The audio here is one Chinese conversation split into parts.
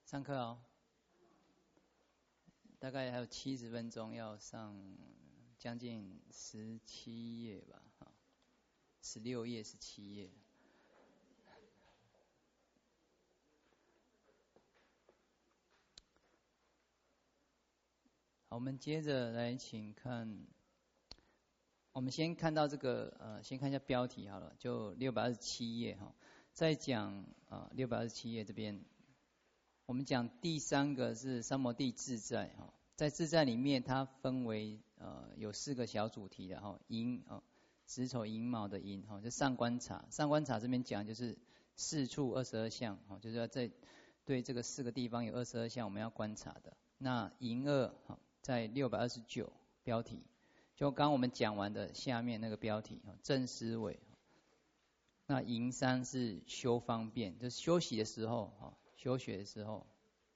上课哦，大概还有70分钟要上，将近17页吧，16页、17页。好，我们接着来请看，我们先看到这个先看一下标题好了，就627页哈，在讲627页这边。我们讲第3个是三摩地自在哈，在自在里面，它分为有4个小主题的哈，寅子丑寅卯的寅哈，就上观察。上观察这边讲就是4处22相哈，就是要在对这个4个地方有22相，我们要观察的。那寅2哈，在629标题，就刚我们讲完的下面那个标题正思维。那寅3是修方便，就是休息的时候哈。修学的时候，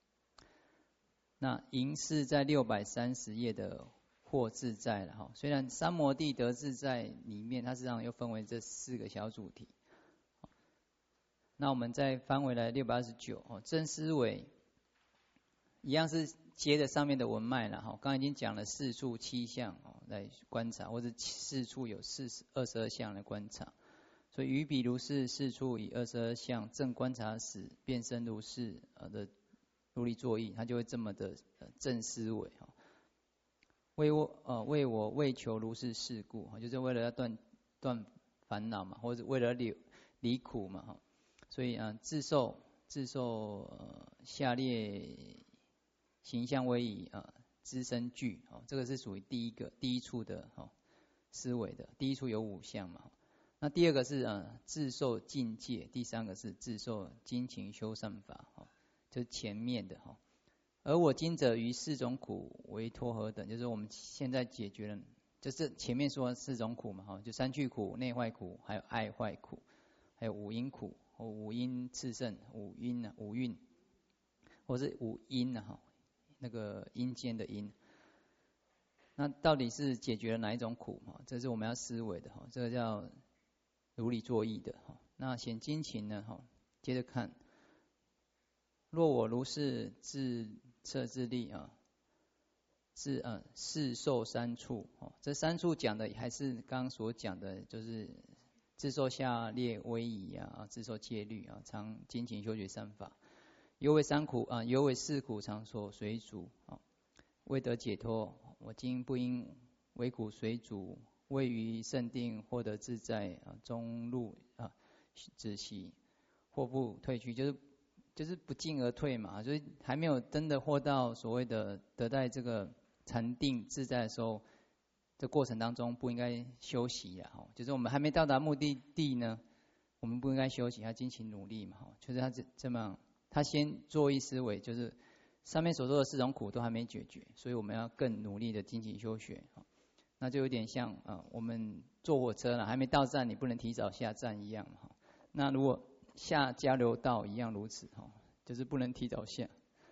那寅4在630页的或自在了哈。虽然三摩地得自在里面，它实际上又分为这4个小主题。那我们再翻回来629哦，正思维一样是接着上面的文脉了哈。刚刚已经讲了4处7相来观察，或者4处有22相来观察。所以于彼如是4处以22相正观察时，变生如是的如理作意，他就会这么的正思维哈。为我为求如是事故，就是为了要断烦恼嘛，或者为了离苦嘛哈。所以自受下列形象为以资生具这个是属于第一处的思维的。第一处有5相嘛。那第2个是自受境界，第3个是自受精勤修善法就是前面的而我今者于4种苦为托何等，就是我们现在解决了，就是前面说4种苦嘛就三趣苦、内坏苦，还有爱坏苦，还有五阴苦或五阴炽盛、五蕴，或是五阴那个阴间的阴。那到底是解决了哪一种苦这是我们要思维的这个叫如理作意的那显精勤呢接着看，若我如是自测自力是受3处这3处讲的还是刚刚所讲的，就是自受下列威仪自受戒律常精勤修学善法，犹为3苦犹为4苦常所随逐未得解脱，我今不应为苦随逐，位于圣定获得自在中路止息或不退去，就是不进而退嘛，就是还没有真的获到所谓的得在这个禅定自在的时候，这过程当中不应该休息就是我们还没到达目的地呢，我们不应该休息，要精勤努力嘛就是他这么他先做一思维，就是上面所说的4种苦都还没解决，所以我们要更努力的精勤修学那就有点像我们坐火车了，还没到站，你不能提早下站一样那如果下交流道一样如此就是不能提早下，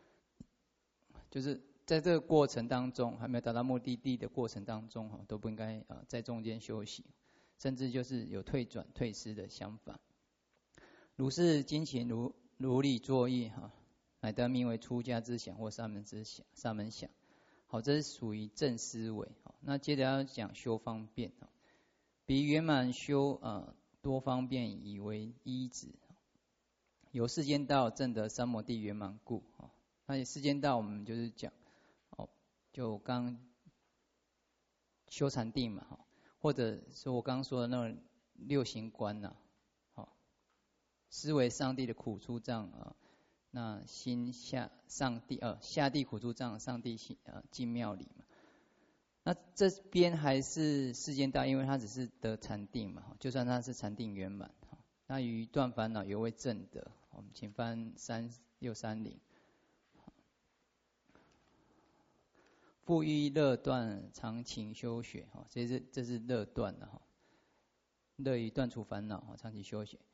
就是在这个过程当中，还没有达到目的地的过程当中都不应该在中间休息，甚至就是有退失的想法。如是精勤如理作意乃得名为出家之想或沙门想。好，这是属于正思维那接着要讲修方便彼圆满修多方便以为依止，由世间道证得三摩地圆满故那世间道我们就是讲就刚修禅定嘛或者说我刚刚说的那种6行观思维上帝的苦出障那心下地苦出障，上地进妙理嘛。那这边还是世间道，因为它只是得禅定嘛，就算它是禅定圆满那于断烦恼犹未证得。我们请翻3630。复欲乐断常勤修学这是乐断的乐于断除烦恼常勤修学。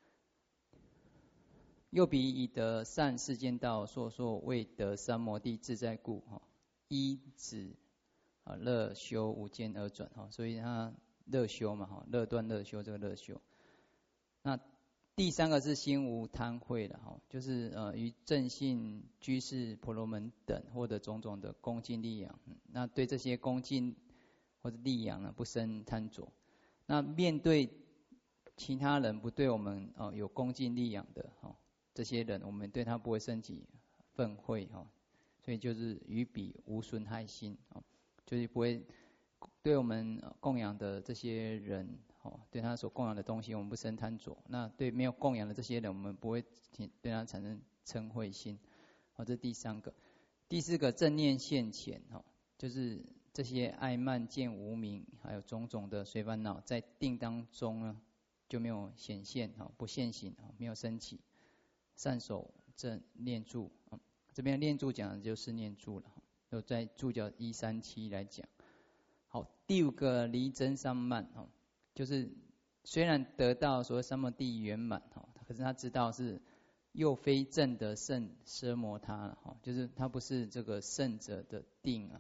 又彼以得善世间道，硕未得三摩地自在故依止乐修无间而转所以他乐修嘛乐断乐修这个乐修。那第三个是心无贪恚的哈，就是于正信、居士、婆罗门等获得种种的恭敬利养，那对这些恭敬或者利养呢，不生贪着。那面对其他人不对我们有恭敬利养的这些人，我们对他不会升起愤恚所以就是于彼无损害心就是不会对我们供养的这些人对他所供养的东西，我们不生贪着。那对没有供养的这些人，我们不会对他产生嗔恚心这是第三个。第四个正念现前就是这些爱慢见无明，还有种种的随烦恼，在定当中呢就没有显现不现行没有升起。善守正念住这边念住讲的就是念住了就在注脚137来讲。好，第五个离真三慢就是虽然得到所谓三摩地圆满可是他知道是又非正的圣奢摩他了就是他不是这个圣者的定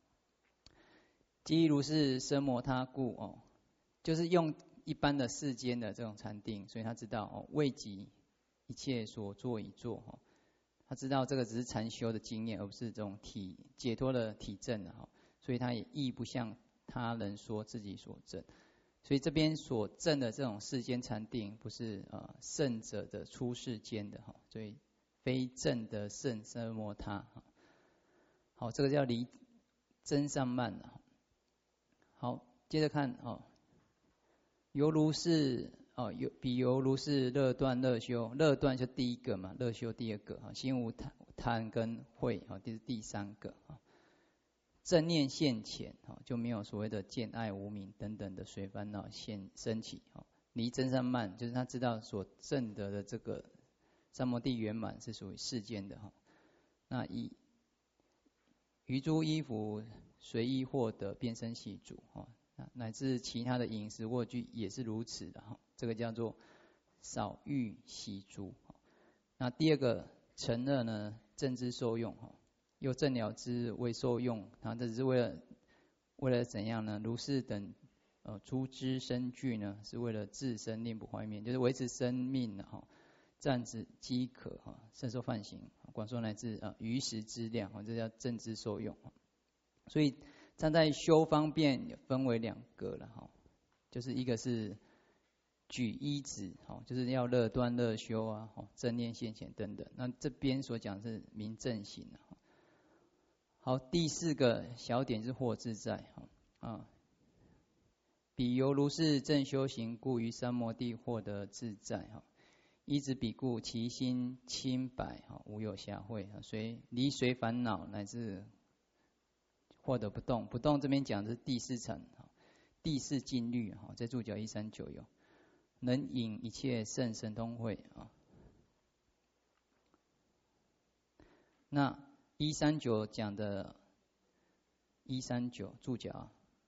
即如是奢摩他故就是用一般的世间的这种禅定，所以他知道未及一切所作已作他知道这个只是禅修的经验，而不是这种解脱的体证所以他也亦不向他人说自己所证。所以这边所证的这种世间禅定，不是圣者的出世间的所以非正的圣奢摩他好，这个叫离真上慢好，接着看犹如是比犹如是乐断乐修，乐断就第一个嘛，乐修第二个心无贪跟恚这是第三个正念现前就没有所谓的见爱无明等等的随烦恼升起离真善慢就是他知道所证得的这个三摩地圆满是属于世间的那于诸衣服随意获得变身喜足乃至其他的饮食卧具也是如此的这个叫做少欲喜足那第二个成乐呢，正之受用又正了之为受用这只是为了怎样呢？如是等诸之身具呢，是为了自身令不坏灭，就是维持生命暂止饥渴甚受犯行，广说乃至余食之量这叫正之受用所以站在修方便分为两个了就是一个是举一指就是要乐断乐修正念现前等等。那这边所讲是明正行好，第四个小点是惑自在彼犹如是正修行故，于三摩地获得自在依止彼故，其心清白无有暇会离随烦恼乃至获得不动。不动这边讲的是第四层第四静虑在注脚139有能引一切圣神通会那139讲的139注脚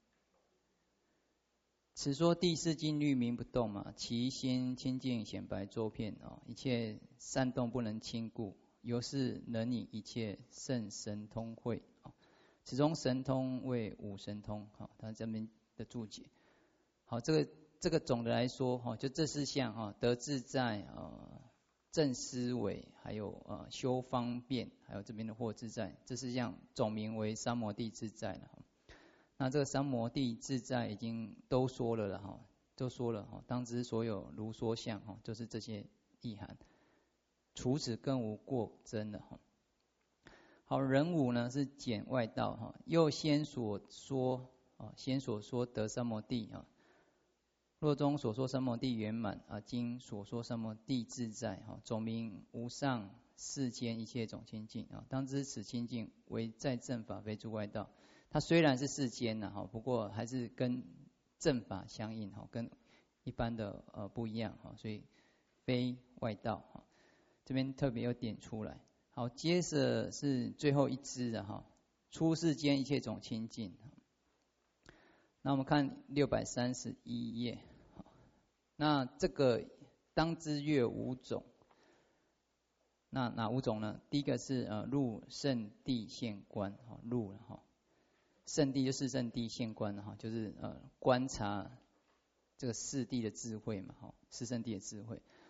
此说第四静虑名不动嘛，其心清净显白周遍一切善动不能轻故，由是能引一切圣神通会此中神通为五神通他这边的注解好，这个总的来说就这四项得自在正思维，还有修方便，还有这边的惑自在，这四项总名为三摩地自在了那这个三摩地自在已经都说了都说了当知所有如说相就是这些意涵，除此更无过真了好，人五呢是简外道又先所说得三摩地若中所说三摩地圆满经所说三摩地自在总名无上世间一切种清净当知此清净为在正法，非诸外道。它虽然是世间不过还是跟正法相应跟一般的不一样所以非外道这边特别有点出来。好，接着是最后一支的出世间一切种清净。那我们看631页那这个当知月五种，那哪五种呢？第一个是入圣地现观入了圣地就是圣地现观就是观察这个四谛的智慧嘛四圣谛的智慧。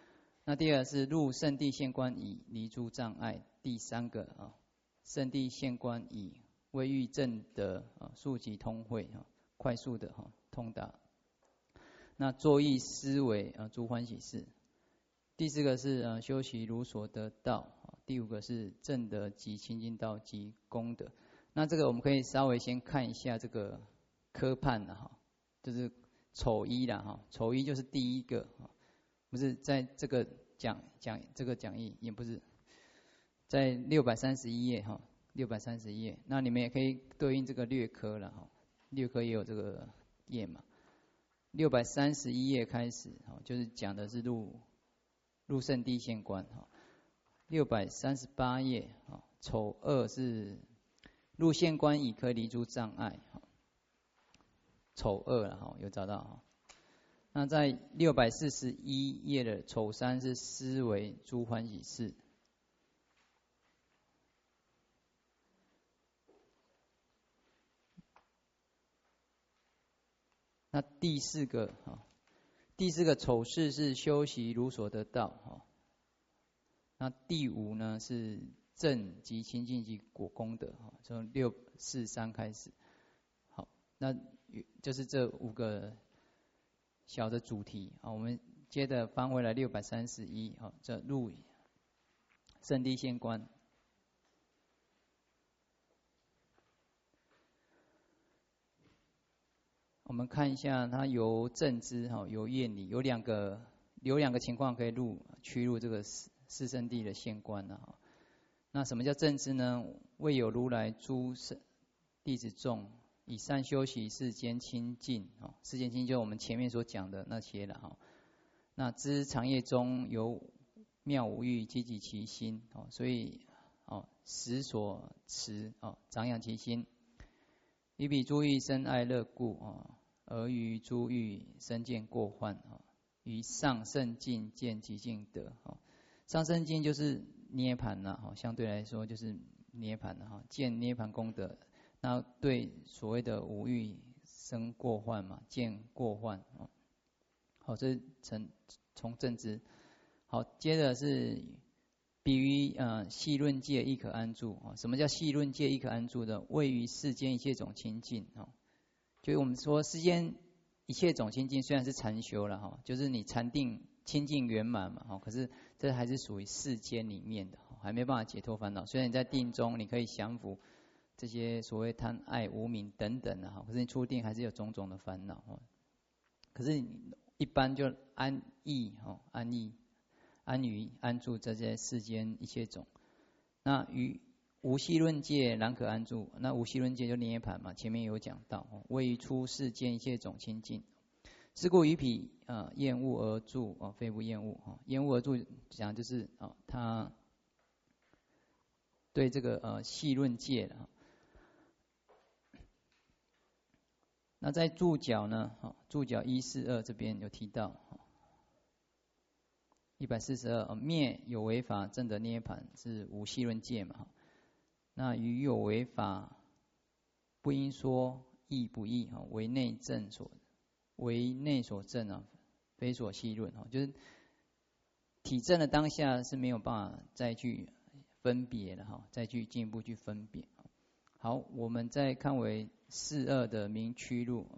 那第二是入圣地现观以离诸障碍。第三个啊，圣地现观以为欲证得速疾通会快速的通达。那作意思维诸欢喜事。第四个是修习如所得道。第五个是证得及清净道及功德。那这个我们可以稍微先看一下这个科判就是丑一啦丑一就是第一个不是在这个讲这个讲义，也不是在631页631页。那你们也可以对应这个略科了略科也有这个页嘛。631页开始就是讲的是入圣地现观638页丑二是入现观以可离诸障碍丑二了有找到那在641页的丑三是思维诸欢喜事。那第四个丑四是修习如所得道那第五呢是正及清净及果功德从643开始。好，那就是这5个小的主题我们接着翻回来631这入圣地现观。我们看一下它由正知由愿理有两个情况可以趋入这个四圣地的现观那什么叫正知呢？为有如来诸弟子众以善修习世间清净世间清净就是我们前面所讲的那些了那知长夜中有妙无欲积集其心所以时所持长养其心，以彼诸欲生爱乐故而于诸欲生见过患于上圣境见极尽德上圣境就是涅盘相对来说就是涅盘见涅盘功德。那对所谓的无欲生过患嘛，见过患这是从正知。好，接着是比于细论界亦可安住什么叫细论界亦可安住的？位于世间一切种清净就是我们说世间一切种清净虽然是禅修了就是你禅定清净圆满嘛可是这还是属于世间里面的还没办法解脱烦恼。虽然你在定中你可以降伏这些所谓贪爱无明等等的可是你出定还是有种种的烦恼可是一般就安逸安于安住这些世间一切种。那于无细论界然可安住。那无细论界就涅盘嘛，前面有讲到位于出世间一切种清净。是故于彼厌恶而住非不厌恶厌恶而住讲就是他对这个细论界那在注脚呢注脚142这边有提到142灭有为法证得涅盘是无细论界嘛那于有为法不应说义不义为内所证非所细论就是体证的当下是没有办法再去分别的再去进一步去分别。好，我们再看为42的明趋路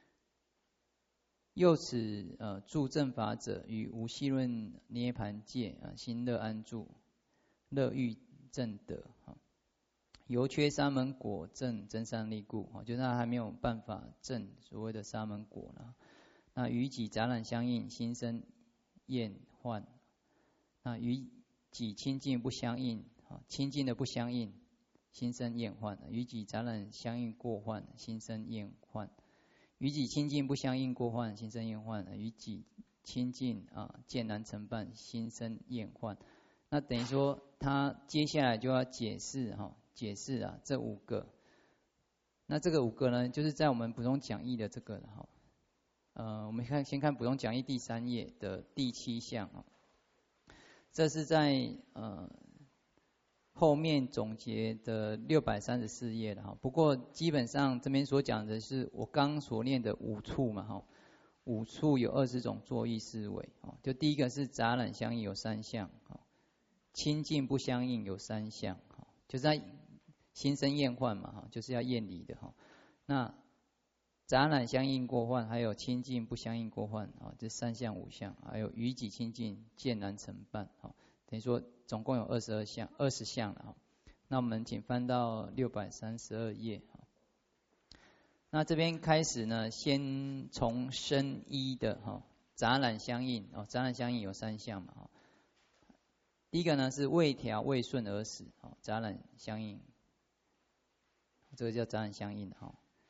又此住正法者与无细论涅盘界心乐安住乐欲正得由缺沙门果证真善利故就是他还没有办法证所谓的沙门果那与己杂染相应心生厌患。那与己清净不相应清净的不相应心生厌患。与己杂染相应过患心生厌患。与己清净不相应过患心生厌患。与己清净见难成办心生厌患。那等于说他接下来就要解释这5个。那这个5个呢就是在我们补充讲义的这个我们先看补充讲义第3页的第7项这是在后面总结的634页的不过基本上这边所讲的是我刚所念的5处嘛五处有20种作意思维，就第一个是杂染相应有3项，清净不相应有3项，就是在心生厌患嘛，就是要厌离的。那杂染相应过患，还有清净不相应过患，这3项5项，还有于己清净渐难成办，等于说总共有20项了。那我们请翻到632页。那这边开始呢，先从生一的杂染相应，杂染相应有3项嘛。第一个呢是未调未顺而死，杂染相应，这个叫杂染相应。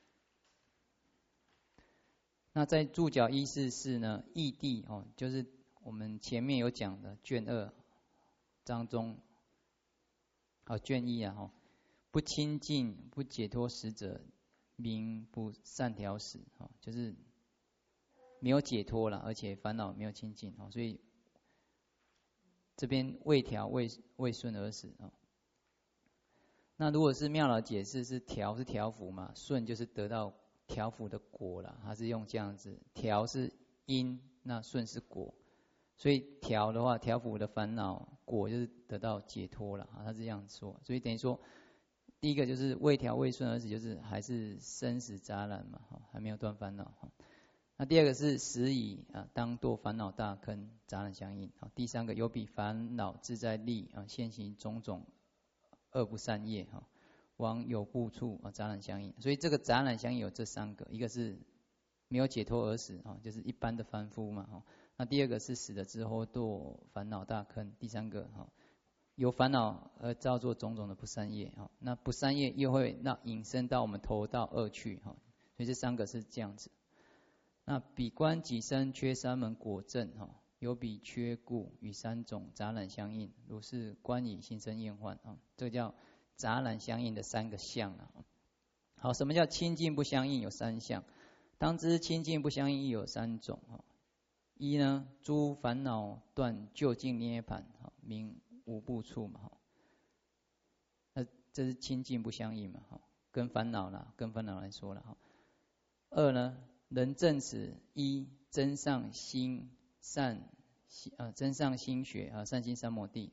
那在注脚144呢，义谛就是我们前面有讲的卷2章中，卷1啊，不清净不解脱时者，名不善调使，就是没有解脱了，而且烦恼没有清净，所以这边未调未顺而死。那如果是妙老解释是调是调伏嘛，顺就是得到调伏的果了，它是用这样子，调是因，那顺是果，所以调的话，调伏的烦恼，果就是得到解脱了，它是这样说。所以等于说，第一个就是未调未顺而死，就是还是生死杂染嘛，还没有断烦恼。那第二个是死以当堕烦恼大坑，杂染相应。第三个有比烦恼自在力现行种种恶不善业，往有部处杂染相应。所以这个杂染相应有这3个，一个是没有解脱而死，就是一般的凡夫嘛。那第二个是死了之后堕烦恼大坑，第3个有烦恼而造作种种的不善业，那不善业又会引申到我们投到恶趣，所以这3个是这样子。那彼观己身缺3门果证，有彼缺故，与3种杂染相应，如是观以心生厌患，这个叫杂染相应的3个相。好，什么叫清净不相应？有3项。当知清净不相应亦有3种。一呢，诸烦恼断究竟涅槃，名无部处嘛。那这是清净不相应嘛，跟烦恼来说了。2呢，人证此一真上心善真上心学善心三摩地，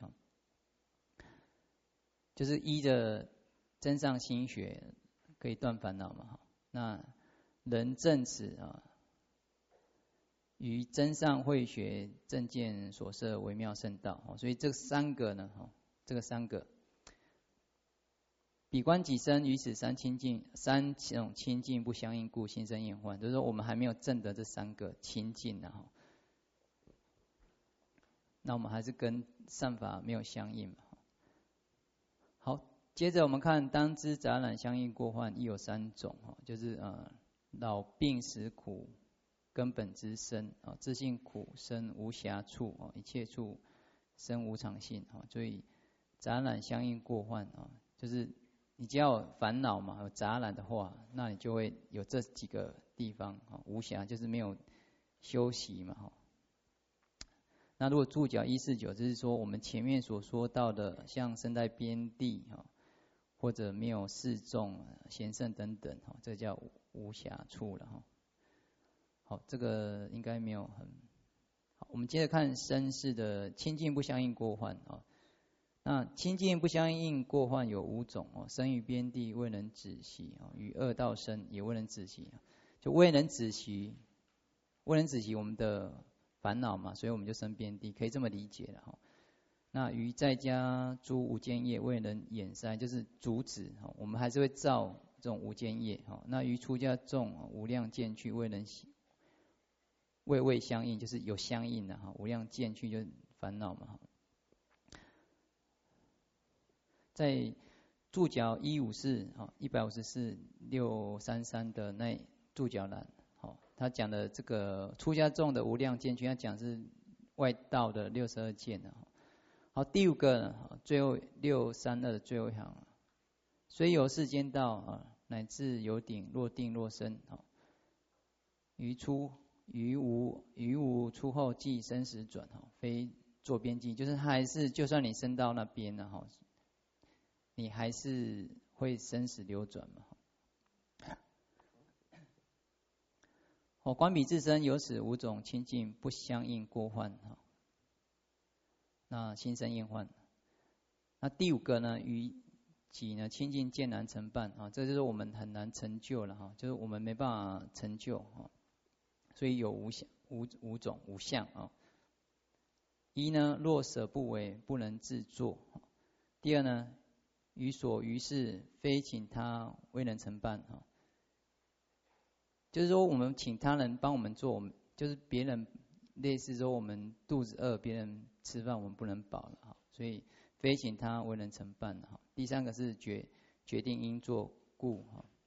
就是依着真上心学可以断烦恼嘛。那人证此于真上慧学正见所摄微妙圣道，所以这3个呢，这个3个。彼观己身，与此3种清净不相应故，心生厌患。就是说，我们还没有证得这3个清净的那我们还是跟善法没有相应嘛。好，接着我们看当知杂染相应过患亦有3种，就是老病死苦根本之身，自性苦生无暇处，一切处生无常性。所以杂染相应过患就是你只要有烦恼嘛，有杂染的话，那你就会有这几个地方无暇，就是没有休息嘛。那如果注脚149，就是说我们前面所说到的，像身在边地或者没有示众贤圣等等，这叫无暇处了。好，这个应该没有很好。我们接着看身世的清净不相应过患。那清净不相应过患有5种，生于边地未能止息，与恶道生也未能止息，就未能止息我们的烦恼嘛，所以我们就生边地，可以这么理解了。那于在家诸无间业未能掩塞，就是阻止我们还是会造这种无间业。那于出家众无量见趣未能未相应，就是有相应的无量见趣就是烦恼嘛。在注脚154 633的那注脚栏，他讲的这个出家众的无量见趣，他讲是外道的62见。好，第5个呢，最后632的最后一行，虽有世间道乃至有顶，若定若生，于无出后即生死转，非作边际，就是还是就算你升到那边了你还是会生死流转嘛。 观彼自身有此五种清净不相应过患，那心生厌患。那第五个呢，于己呢清净渐难成办这就是我们很难成就了就是我们没办法成就所以有五种五相一呢，若舍不为，不能自作。第二呢，于所于事非请他未能成办就是说我们请他人帮我们做，我们就是别人类似说我们肚子饿，别人吃饭我们不能饱了所以非请他未能成办第三个是决定应作故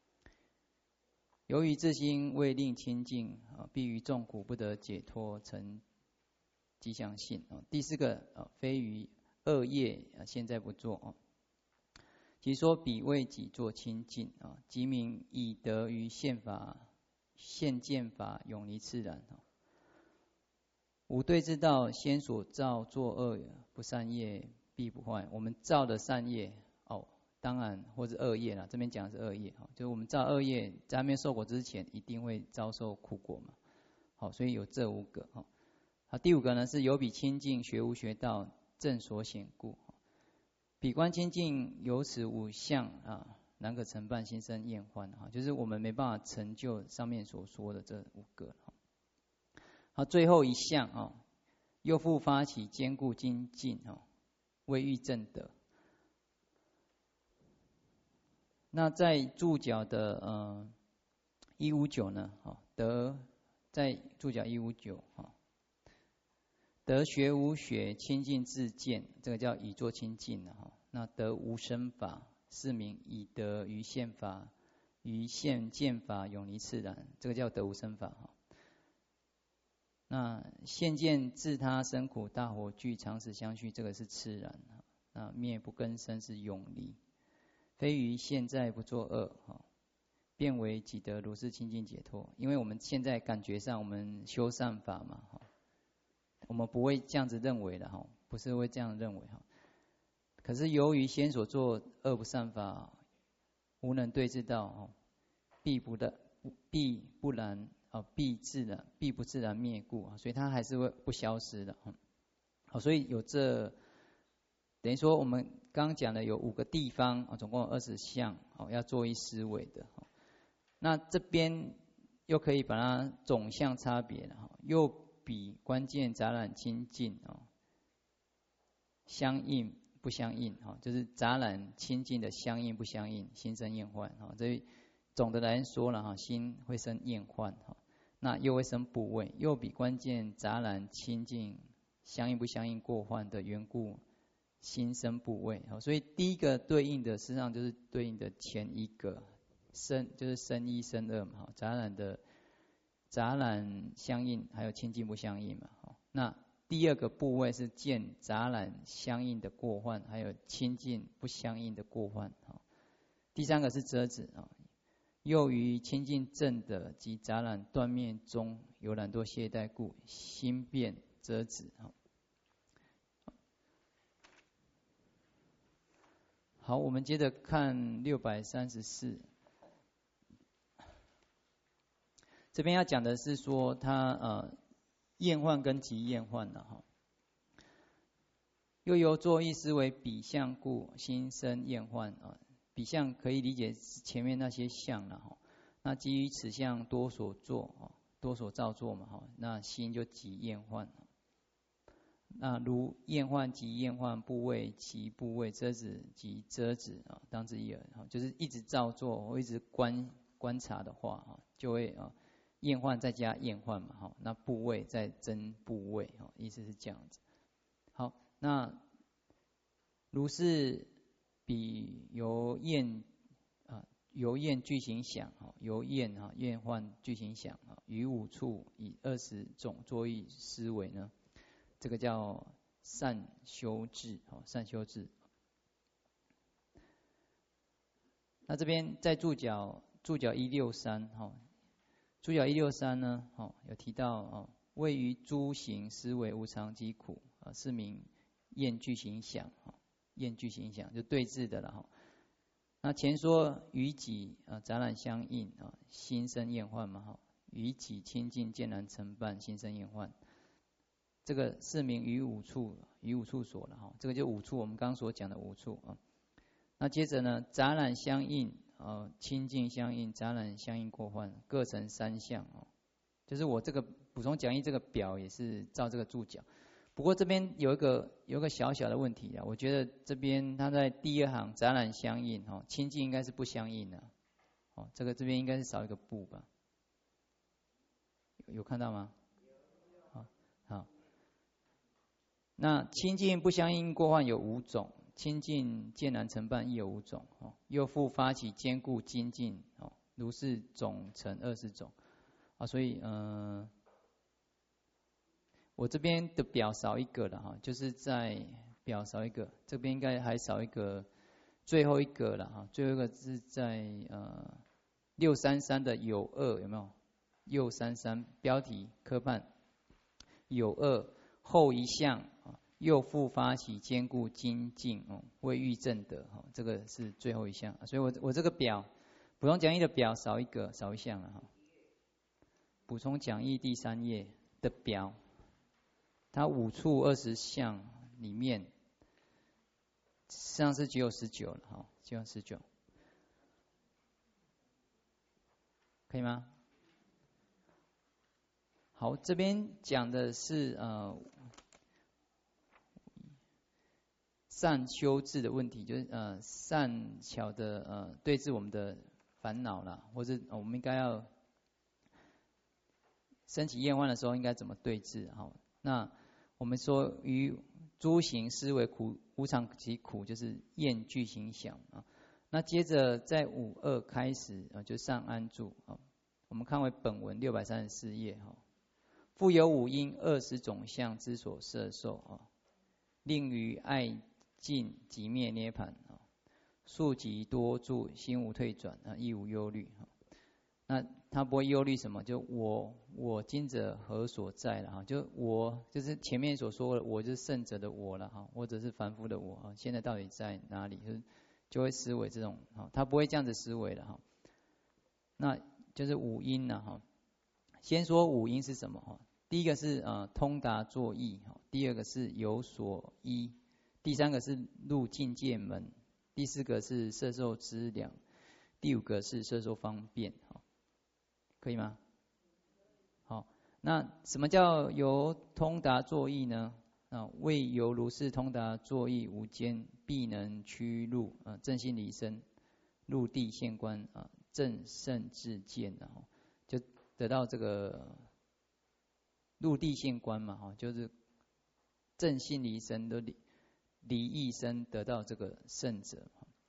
由于自心未令清净必于众苦不得解脱成吉祥性第四个非于恶业现在不做即说彼为己作清净即名以得于现见法永离自然五对之道，先所造作恶不善业必不坏。我们造的善业当然或者恶业啦，这边讲的是恶业就是我们造恶业在还没受果之前，一定会遭受苦果嘛所以有这五个第五个呢是有彼清净学无学道正所显故彼观清净有此五相难可成办心生厌患就是我们没办法成就上面所说的这五个最后一项又复发起坚固精进为欲正德。那在注脚的159呢在注脚159得学无学清净自见，这个叫以作清净那得无生法是名以得于现法于现见法永离自然，这个叫得无生法那现见自他生苦大火炬常时相续，这个是次然那灭不更生是永离。非于现在不作恶变为己得如是清净解脱。因为我们现在感觉上我们修善法嘛我们不会这样子认为的不是会这样认为可是由于先所做恶不善法无能对治道必不自然灭故所以它还是会不消失的所以有这等于说我们刚刚讲的有5个地方总共有20项要做一思维的那这边又可以把它总项差别了又比关键杂染清净相应不相应就是杂染清净的相应不相应心生厌患这总的来说了心会生厌患那又会生怖畏，又比关键杂染清净相应不相应过患的缘故心生怖畏所以第一个对应的实际上就是对应的前一个就是生一生二嘛杂染相应还有清净不相应嘛那第二个部位是见杂染相应的过患还有清净不相应的过患第三个是遮止又于清净正的及杂染断灭中有懒惰懈怠故心变遮止好，我们接着看634。这边要讲的是说他厌患跟极厌患又由作意思为彼相故心生厌患彼相可以理解前面那些相那基于此相多所作多所造作嘛那心就极厌患那如厌患及厌患部位其部位遮止及遮止当知一耳就是一直造作或一直观察的话就会厌患再加厌患嘛那部位再增部位意思是这样子。好，那如是彼由厌具行想由厌患具行想于5处以20种作意思维呢，这个叫善修智善修智。那这边在注脚163注脚163呢有提到位于诸行思维无常及苦是名厌具行想厌具行想就对治的了那前说于己杂染相应心生厌患嘛于己清净，渐然成办，心生厌患。这个是名于五处所了哈。这个就五处，我们刚刚所讲的五处啊。那接着呢，杂染相应，清净相应，杂染相应过患，各成三相哦。就是我这个补充讲义这个表也是照这个注脚。不过这边有一个小小的问题啊，我觉得这边它在第二行杂染相应哦，清净应该是不相应的哦，这边应该是少一个不吧？有看到吗？好，那清净不相应过患有5种，清净渐然成办亦有5种哦，又复发起坚固精进哦，如是总成20种啊，所以我这边的表少一个了哈，就是在表少一个，这边应该还少一个，最后一个了哈，最后一个是在633的有2有没有？右33标题科判有2后一项又复发起坚固精进为欲正德这个是最后一项，所以我这个表补充讲义的表少一项了哈，补充讲义第3页的表。它5处20项里面，实际上是只有19了哈，只有19，可以吗？好，这边讲的是善修治的问题，就是善巧的对治我们的烦恼啦，或者我们应该要升起厌患的时候应该怎么对治？哈，那我们说于诸行思维苦，无常其苦，就是厌具行想啊。那接着在52开始就上安住啊。我们看为本文634页哈。复有5因20种相之所摄受啊，令于爱尽即灭涅盘啊，速即多住，心无退转啊，亦无忧虑啊。那他不会忧虑什么？就我今者何所在了哈？就我就是前面所说的，我就是圣者的我了哈，或者是凡夫的我啊，现在到底在哪里？就会思维这种哈，他不会这样子思维了哈。那就是5因了哈。先说5因是什么哈？第一个是通达作意哈，第二个是有所依，第三个是入境界门，第四个是摄受资粮，第5个是摄受方便哈。可以吗？好，那什么叫由通达作意呢？为由如是通达作意无间，必能趋入正心离身，入地现观正胜智见就得到这个入地现观嘛就是正心离身的离一身得到这个胜者。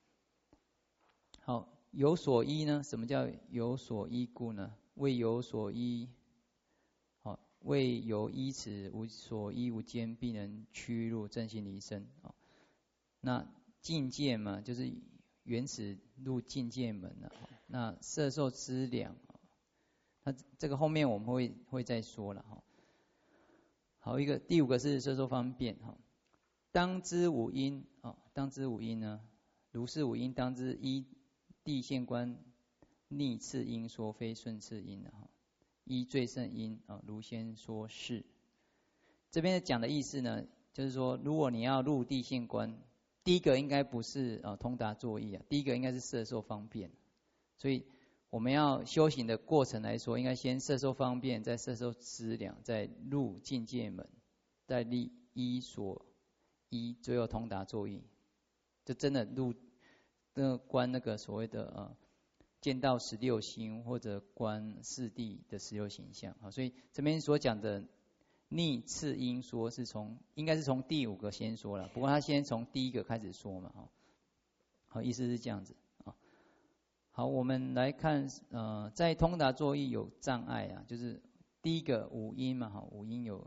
好，有所依呢？什么叫有所依故呢？为有所依，为有依此无所依无间，必能趋入正心离身那境界嘛，就是原始入境界门那摄受资粮那这个后面我们会再说了好，第5个是摄受方便当知5因当知5因呢？如是5因，当知依地现观逆次因说，非顺次因依最胜因如先说是。这边讲的意思呢，就是说，如果你要入地现观，第一个应该不是通达作意第一个应该是摄受方便。所以我们要修行的过程来说，应该先摄受方便，再摄受资粮，再入境界门，再立依所依，最后通达作意，就真的入观那个所谓的见到16星或者观四谛的16形象所以这边所讲的逆次因说是应该是从第5个先说了，不过他先从第1个开始说嘛好，意思是这样子好，我们来看在通达作意有障碍就是第一个5因嘛5因有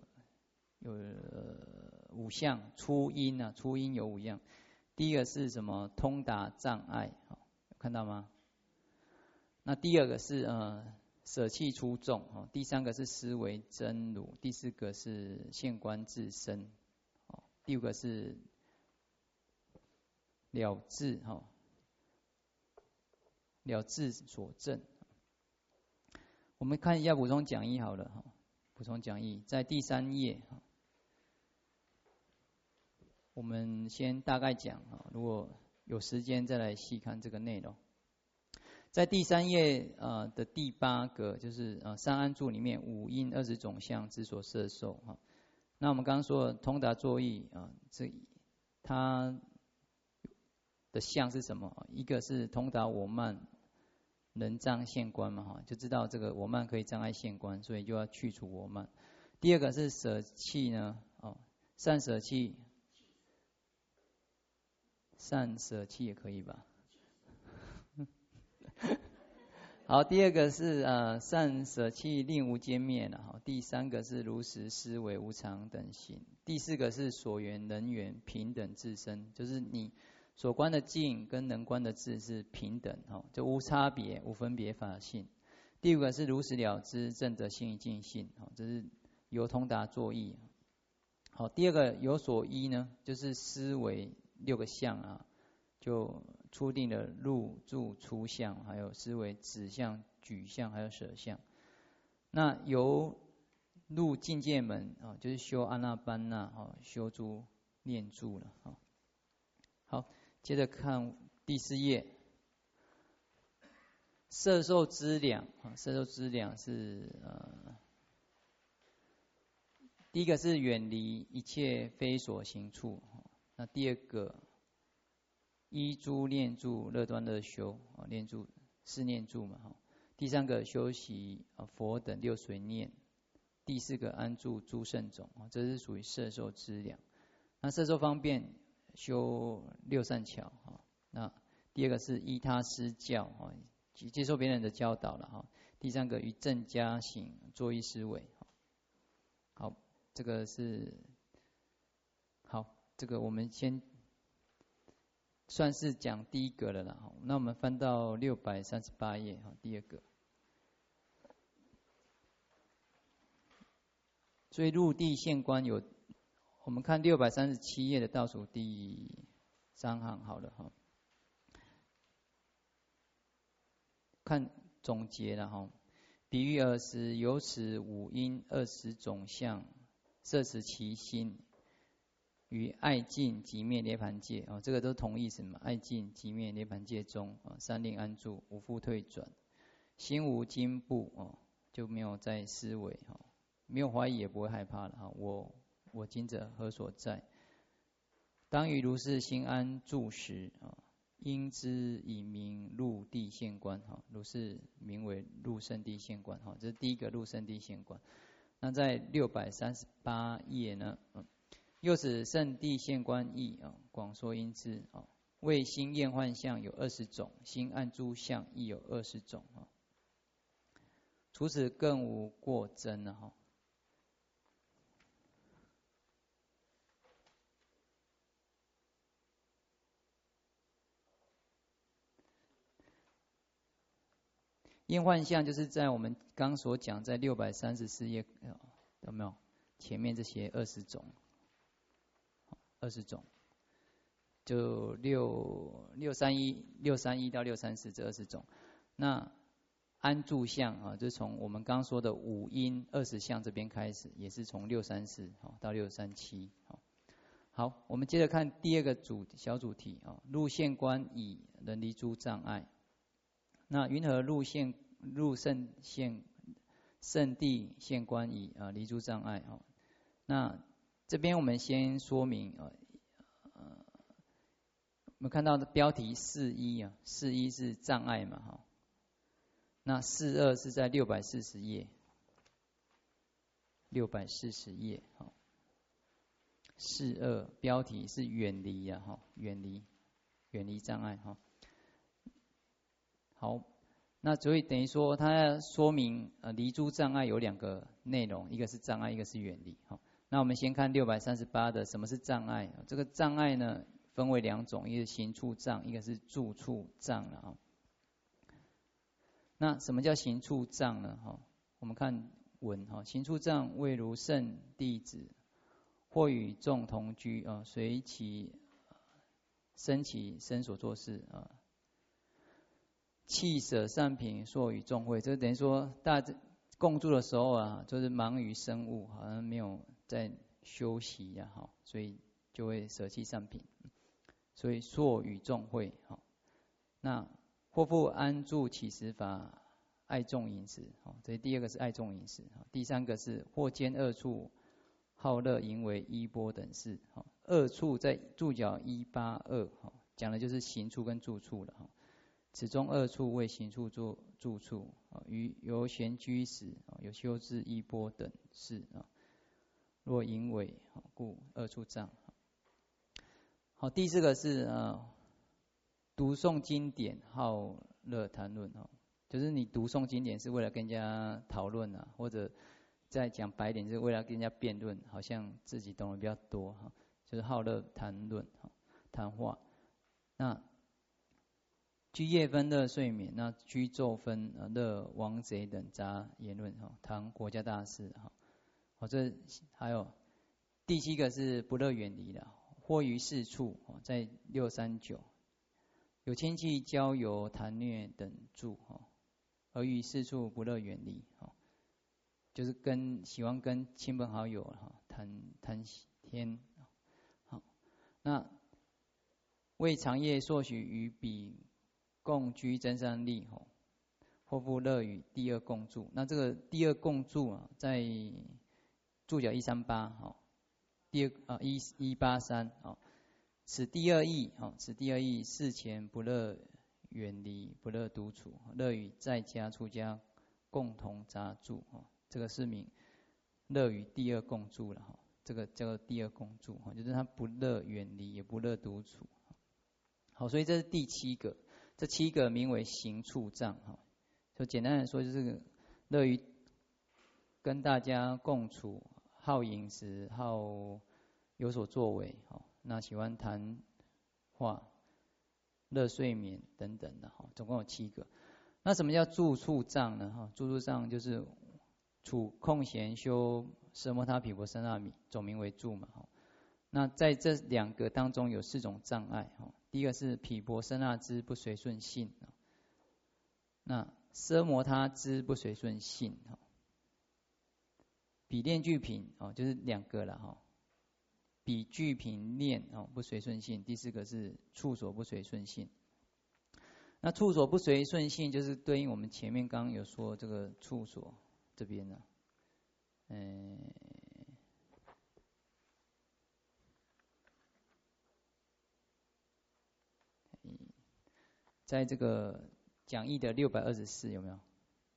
5项，初因初因有5样。第一个是什么？通达障碍看到吗？那第2个是舍弃出众第3个是思维真如，第4个是现观自身第5个是了智了智所证。 我们看一下补充讲义好了哈，补充讲义在第3页，我们先大概讲啊，如果有时间再来细看这个内容。在第3页的第8个，就是三安住里面五因20种相之所摄受哈。那我们刚刚说通达作意它的相是什么？一个是通达我慢能障现观嘛哈，就知道这个我慢可以障碍现观，所以就要去除我慢。第二个是舍弃呢，善舍弃，善舍弃也可以吧？好，第二个是善舍弃令无间灭了哈。第3个是如实思维无常等行。第4个是所缘能缘平等自身，就是你所观的境跟能观的智是平等哈，就无差别无分别法性。第5个是如实了知正得性尽性，这是由通达作意。好，第2个有所依呢，就是思维6个相啊，就初定的入住出相，还有思维指相举相，还有舍相。那由入境界门啊，就是修阿那般那修诸念住了啊。好，接着看第4页，摄受资粮啊，摄受资粮是第一个是远离一切非所行处，那第2个依诸念住乐端乐修念住是念住嘛，第3个修习佛等6随念，第4个安住诸圣种，这是属于摄受资粮。那摄受方便修6善巧，那第2个是依他施教，接受别人的教导了，第3个于正家行作意思维。好，这个是好，这个我们先算是讲第1个了啦。那我们翻到638页，第2个。所以入地现观有，我们看637页的倒数第3行好了哈。看总结了哈，比喻尔时有此五因20种相，摄持其心于爱尽即灭涅盘界这个都同意思嘛？爱尽即灭涅盘界中三令安住，无复退转，心无惊怖就没有在思维没有怀疑也不会害怕了我今者何所在？当于如是心安住时因之以名入地现观如是名为入圣地现观这是第1个入圣地现观。那在638页呢，又使圣地现观义广说因之为心厌幻相有20种，心安诸相亦有20种除此更无过增了厌幻相就是在我们刚所讲，在634页有没有？前面这些20种，20种，就631到634这20种。那安住相就是从我们刚说的五因20相这边开始，也是从634到637好，我们接着看第2个小主题入现观以能离诸障碍。那云何入圣地现观以离诸障碍那这边我们先说明我们看到的标题4141是障碍嘛那42是在640页，640页42标题是远离远离障碍好，那所以等于说，它要说明离诸障碍有2个内容，一个是障碍，一个是远离。那我们先看638的什么是障碍？这个障碍呢，分为2种，一个是行处障，一个是住处障了那什么叫行处障呢？我们看文行处障谓如圣弟子，或与众同居随其生其身所做事弃舍善品，所与众会，这等于说供住的时候啊，就是忙于生物，好像没有在休息呀，哈，所以就会舍弃善品。所以硕与众会，哈。那或复安住起食法，爱众饮食，哈。这第二个是爱众饮食，第三个是或兼二处，好乐淫为衣钵等事，哈。二处在注脚182，哈，讲的就是行处跟住处了，哈。此中二处为行处作住处，于由闲居时，有修治衣钵等事，若淫为，故二处障。好，第四个是读诵经典，好乐谈论，就是你读诵经典是为了跟人家讨论啊，或者再讲白一点，就是为了跟人家辩论，好像自己懂得比较多，就是好乐谈论，谈话。那居夜分乐睡眠，那居昼分乐王贼等杂言论，谈国家大事，这还有第七个是不乐远离的，或于四处，在639，有亲戚交友谈虐等住，而于四处不乐远离，就是喜欢跟亲朋好友谈天，好，那为长夜硕许于彼共居真善利，或复乐于第二共住。那这个第二共住啊，在注脚138，第二183，此第二义，此第二义事前不乐远离，不乐独处，乐于在家出家共同杂住，这个是名乐于第二共住了，这个叫做第二共住，就是他不乐远离，也不乐独处。好，所以这是第七个。这7个名为行处障，就简单的说，就是乐于跟大家共处，好饮食，好有所作为，那喜欢谈话，乐睡眠等等的，总共有7个。那什么叫住处障呢？住处障就是处空闲修奢摩他毗婆舍那米，总名为住嘛。那在这2个当中有4种障碍，第一个是毗婆舍那支不随顺性，那奢摩他支不随顺性，比念具品，就是2个了，比具品念不随顺性，第4个是处所不随顺性。那处所不随顺性就是对应我们前面刚刚有说这个处所这边呢，在这个讲义的624有没有？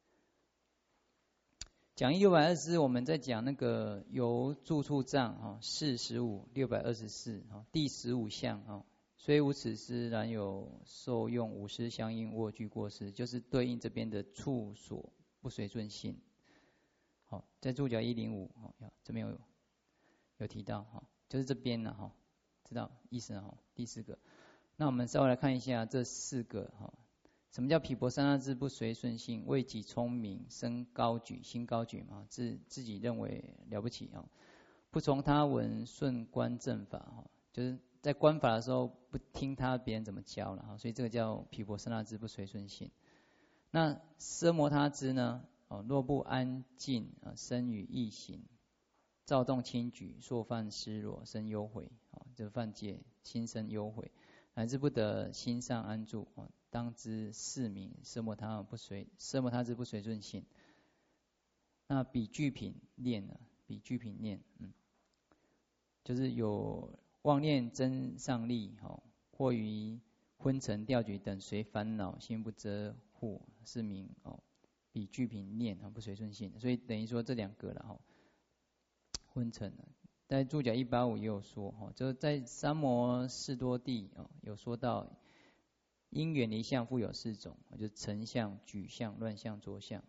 讲义624，我们在讲那个由住处障415 624第15项虽无此师，然有受用五师相应卧具过失，就是对应这边的处所不随顺性。好，在注脚105这边有提到就是这边呢知道意思第4个。那我们稍微来看一下这4个什么叫毗婆舍那支不随顺性？为己聪明，生高举，心高举嘛，自己认为了不起不从他闻顺观正法就是在观法的时候不听他别人怎么教了所以这个叫毗婆舍那支不随顺性。那奢摩他支呢？若不安静生于异行，躁动轻举，硕犯失落，生忧悔这犯戒，心生忧悔，乃至不得心上安住当知是名奢摩他支不随顺性。那比具品念呢？比具品念，就是有妄念增上力或于昏沉掉举等随烦恼心不遮护，是名比具品念不随顺性。所以等于说这2个了昏沉了。在注脚185也有说就是在三摩士多地有说到。因远离相复有4种，就是成相、举相、乱相、着相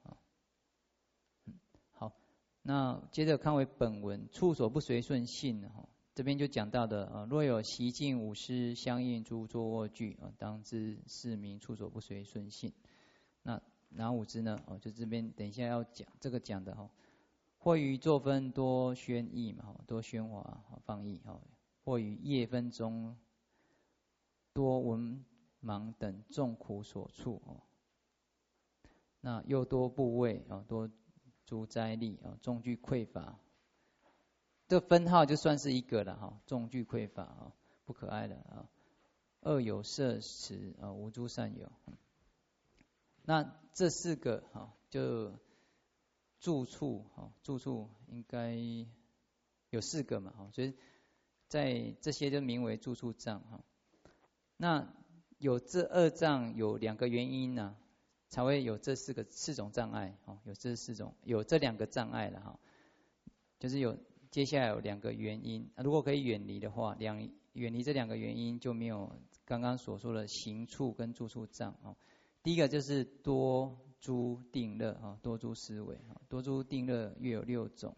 好，那接着看为本文处所不随顺性这边就讲到的若有习静五师相应诸坐卧具当知是名处所不随顺性。那哪5支呢？就这边等一下要讲这个讲的或于坐分多宣逸嘛，多喧哗放逸或于夜分中多文盲等众苦所处那又多部位多诸灾力众具匮乏。这分号就算是一个了哈，众具匮乏不可爱的恶有摄持无诸善友。那这四个就住处住处应该有4个嘛所以在这些就名为住处障那有这2障有2个原因呢，才会有这4种障碍有这2个障碍了就是接下来有2个原因，如果可以远离的话，远离这2个原因就没有刚刚所说的行处跟住处障第一个就是多诸定乐多诸思维多诸定乐约有6种，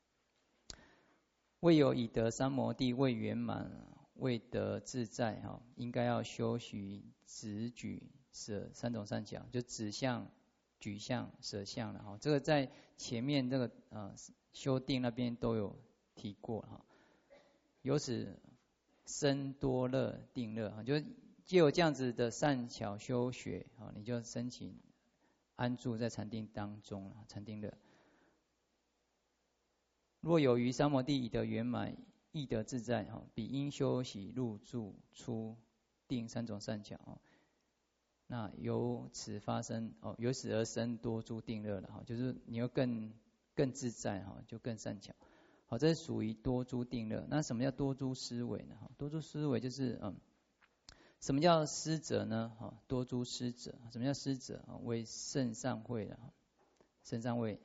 未有已得三摩地，未圆满，未得自在应该要修习止举舍3种善巧，就止相、举相、舍相了这个在前面这个修定那边都有提过由此生多乐定乐就藉由这样子的善巧修学你就申请安住在禅定当中禅定乐。若有于三摩地已得圆满，亦得自在彼应修习入住出定3种善巧那由此发生由此而生多诸定乐了就是你要更自在就更善巧这是属于多诸定乐。那什么叫多诸思维呢多诸思维就是什么叫思者呢多诸思者。什么叫思者为胜上慧的胜上慧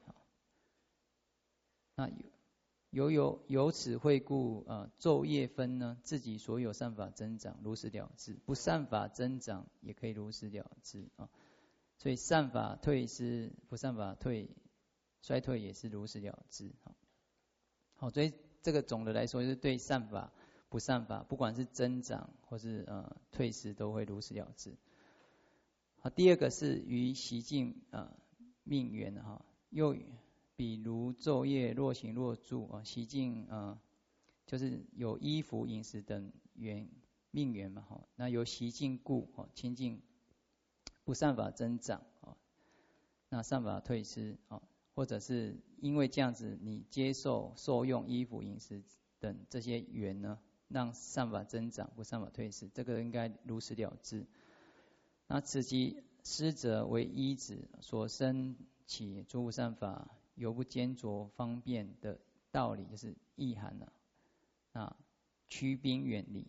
那由此慧故昼夜分呢，自己所有善法增长如实了知，不善法增长也可以如实了知所以善法退失，不善法衰退也是如实了知所以这个总的来说就是对善法不善法不管是增长或是退失都会如实了知第二个是于习境命缘又比如昼夜若行若住习境就是有衣服饮食等命缘嘛那由习境故清净不善法增长那善法退失或者是因为这样子你接受受用衣服饮食等这些缘呢，让善法增长不善法退失，这个应该如实了知。那此即施者为依止所生起诸无善法犹不坚着方便的道理，就是意涵趋宾远离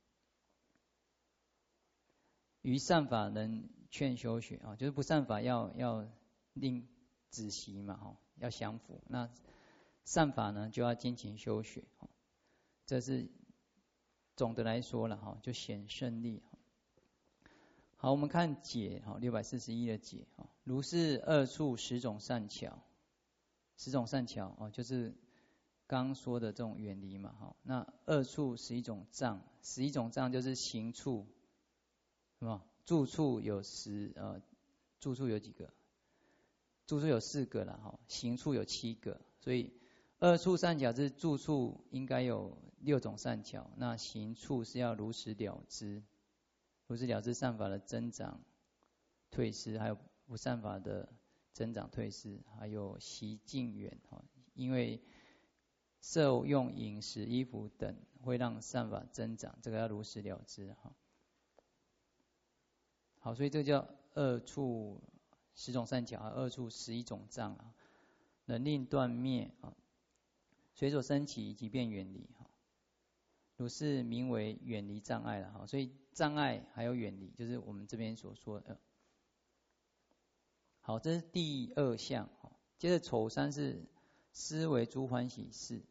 于善法能劝修学就是不善法要令止息嘛要降伏，那善法呢就要精勤修学这是总的来说了就显胜利好，我们看解641的解如是2处10种善巧，10种善巧就是刚说的这种远离嘛那2处11种障，11种障就是行处是吧？住处有住处有几个？住处有4个了行处有7个，所以2处善巧是住处应该有6种善巧，那行处是要如实了知，如实了知善法的增长、退失，还有不善法的增长、退失，还有习境缘因为受用饮食、衣服等会让善法增长，这个要如实了知好，所以这叫2处10种善巧，2处11种障能令断灭随所生起即便远离如是名为远离障碍了所以障碍还有远离，就是我们这边所说的好，这是第2项接着丑3是思维诸欢喜事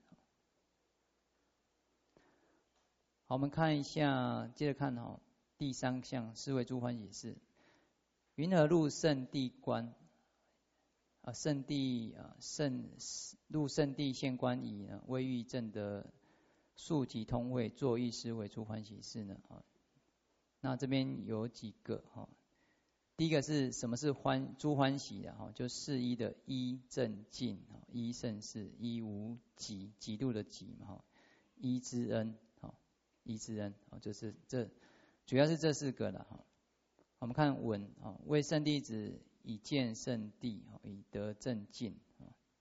好，我们看一下，接着看第3项思维诸欢喜事云何入圣地观圣地入圣地现观仪呢？为欲证得速即通会，作意思维诸欢喜事呢那这边有几个第一个是什么是诸欢喜的就四依的依正净依胜事依无极极度的极嘛依之恩依之恩就是这主要是这4个了我们看文为圣弟子以见圣地以得正净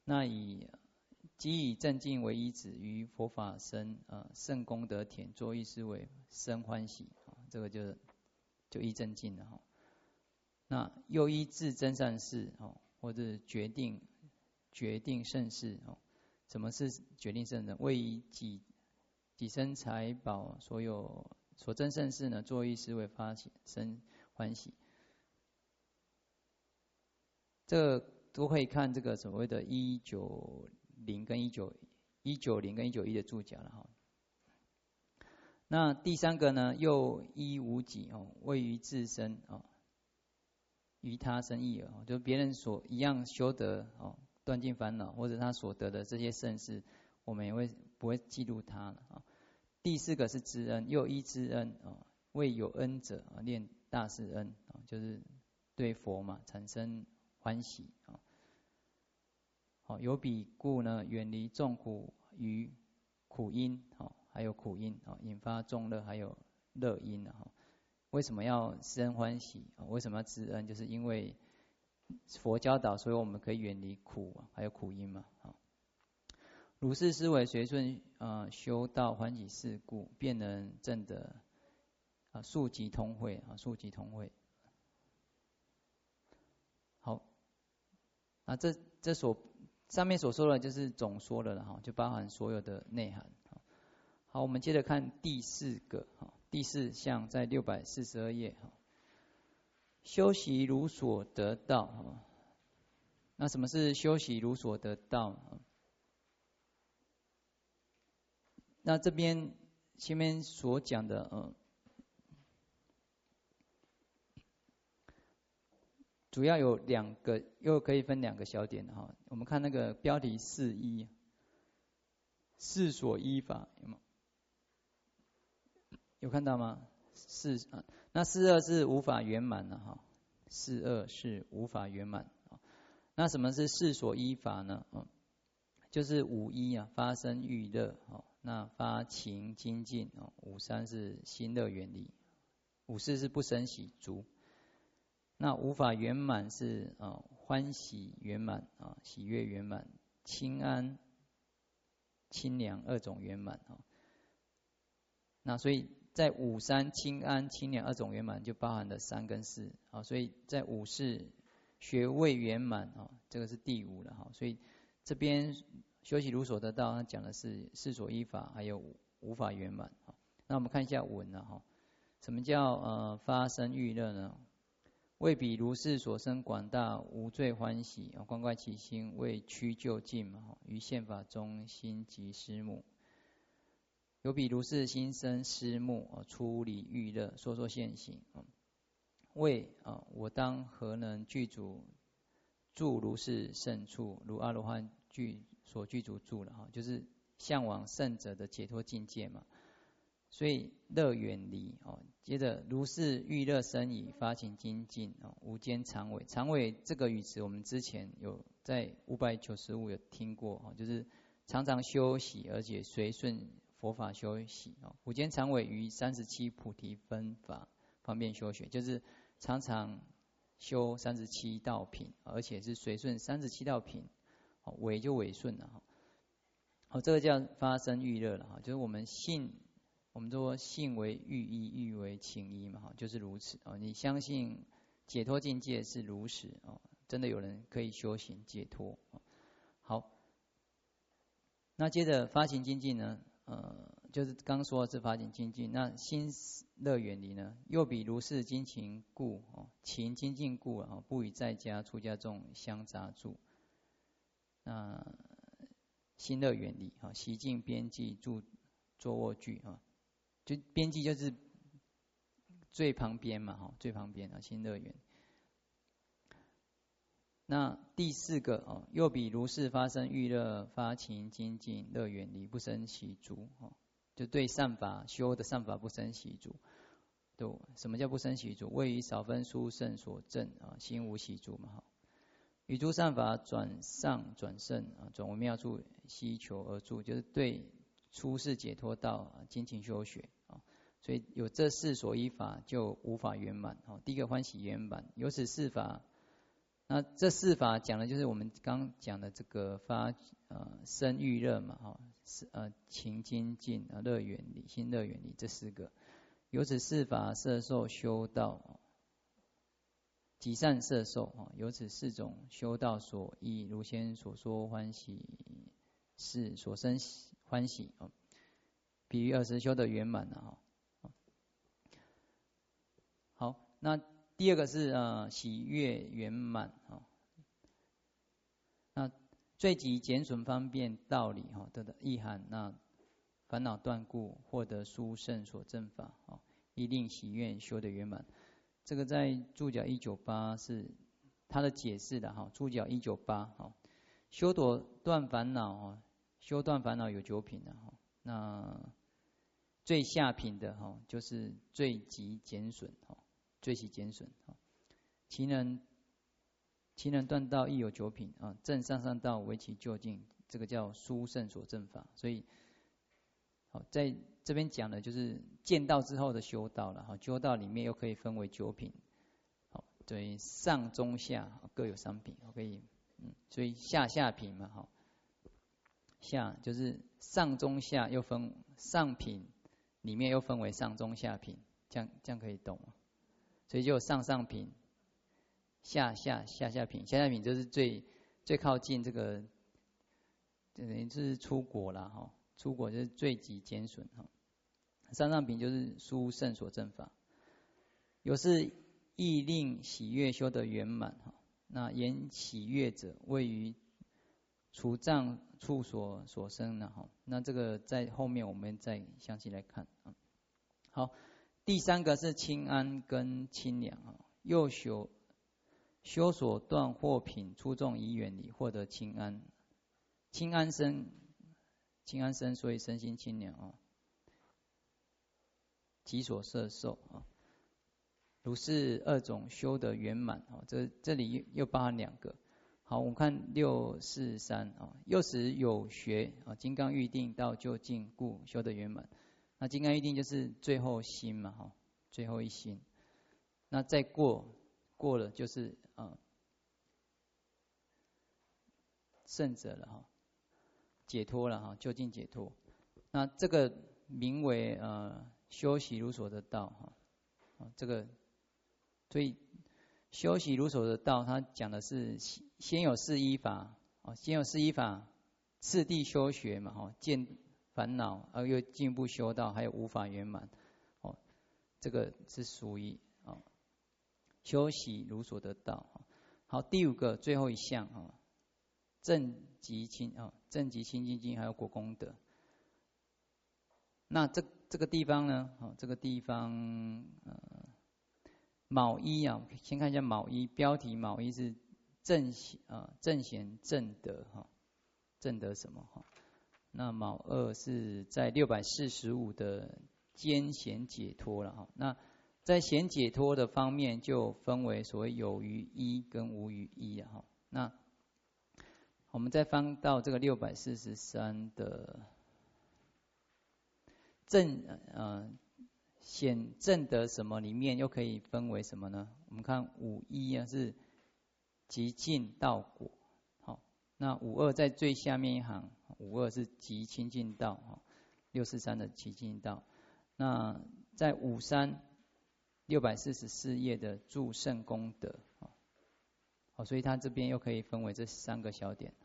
那即以正境为依止，于佛法生圣功德田，作意思为生欢喜，这个就依正境了。那又依至真善事，或者决定胜事。什么是决定胜呢？为以己身财宝所争胜事呢，作意思为发起生欢喜。这个都可以看这个所谓的190跟191的注解了哈。那第三个呢，又依无己位于自身于他生益耳，就别人所一样修得断尽烦恼，或者他所得的这些胜事，我们也不会记录他了。第四个是知恩，又依知恩为有恩者念大士恩，就是对佛嘛产生欢喜有彼故呢，远离众苦于苦因还有苦因引发众乐，还有乐因为什么要生欢喜为什么要知恩？就是因为佛教导，所以我们可以远离苦还有苦因嘛如是思维随顺修道欢喜事故，便能证得速集通会速集通会。好，那这上面所说的就是总说的了就包含所有的内涵。好，我们接着看第四项，在642页修习如所得道那什么是修习如所得道？那这边前面所讲的主要有2个，又可以分2个小点我们看那个标题4.1，事所依法有看到吗？那4.2是无法圆满了4.2是无法圆满那什么是事所依法呢？就是5.1发生欲乐那发情精进5.3是心乐远离，5.4是不生喜足。那无法圆满是欢喜圆满喜悦圆满，清安清凉2种圆满那所以在5.3清安清凉2种圆满就包含了3跟4所以在5.4学位圆满这个是第5了所以这边修习如所得道，他讲的是事所依法，还有无法圆满那我们看一下文什么叫发生欲乐呢？为彼如是所生广大无罪欢喜观怪其心，为趋就近嘛于宪法中心即思慕。有彼如是心生思慕出离欲乐说现行为我当何能具足住如是胜处，如阿罗汉所具足住了就是向往圣者的解脱境界嘛。所以乐远离接着如是欲乐生已，发情精进无间常违。常违这个语词我们之前有在595有听过就是常常修习，而且随顺佛法修习无间常违于37菩提分法方便修学，就是常常修37道品，而且是随顺37道品违就违顺了这个叫发生欲乐了就是我们说信为欲依，欲为情依嘛就是如此你相信解脱境界是如实真的有人可以修行解脱好，那接着发情精进呢就是刚说的是发情精进。那心乐远离呢，又比如是精勤故勤精进故不与在家出家众相杂住。那心乐远离习静边际坐卧具就边际就是最旁边嘛最旁边心乐远。那第4个又比如是发生欲乐，发情精进乐远离，不生喜足就对善法修的善法不生喜足。什么叫不生喜足？位于少分殊胜所证心无喜足嘛与诸善法转上转胜转为妙处希求而住，就是对出世解脱道精勤修学所以有这4所依法就无法圆满第一个欢喜圆满，有此4法那这四法讲的就是我们刚讲的这个生欲乐嘛，情精进乐远离心乐远离这四个。由此四法摄受修道，极善摄受，由此四种修道所依，如先所说欢喜是所生欢喜，比喻20修的圆满了。好，那第二个是喜悦圆满。那最极减损方便道理的意涵，那烦恼断故，获得殊胜所证法，一令喜悦修的圆满。这个在注脚198是它的解释的注脚198修断烦恼修断烦恼有9品的那最下品的就是最极减损最极减损其能断道亦有9品正上道为其究竟，这个叫殊胜所证法。所以在这边讲的就是见道之后的修道了修道里面又可以分为9品，对，上中下各有3品，可以所以下品嘛下就是上中下又分上品里面又分为上中下品，这样可以懂吗？所以就上品下品，下品就是最靠近这个等于是出国啦出国就是最极减损上品就是殊胜所证法。有是亦令喜悦修得圆满那言喜悦者位于除障处所生的那这个在后面我们再详细来看好，第3个是清安跟清凉又修所断惑品出众以远离，获得清安。清安生，所以身心清凉己所摄受如是2种修得圆满这里又包含2个。好，我们看643又使有学金刚预定到究竟故修得圆满。那金刚预定就是最后心嘛最后一心。那再过了就是圣者了解脱了究竟解脱。那这个名为修习如所得道这个所以修习如所得道，它讲的是先有4依法先有4依法次第修学嘛见烦恼又进一步修道，还有无法圆满这个是属于修习如所得道。好，第5个最后一项正极清净经还有果功德。那这个地方呢这个地方卯一先看一下卯一，标题卯一是正贤正德正德什么那卯2是在645的兼贤解脱了那在贤解脱的方面就分为所谓有余一跟无余一那我们再翻到这个643的显正德什么里面又可以分为什么呢？我们看51是极尽道果那52在最下面一行，52是极清净道643的极清净道。那在53 644页的助胜功德所以它这边又可以分为这3个小点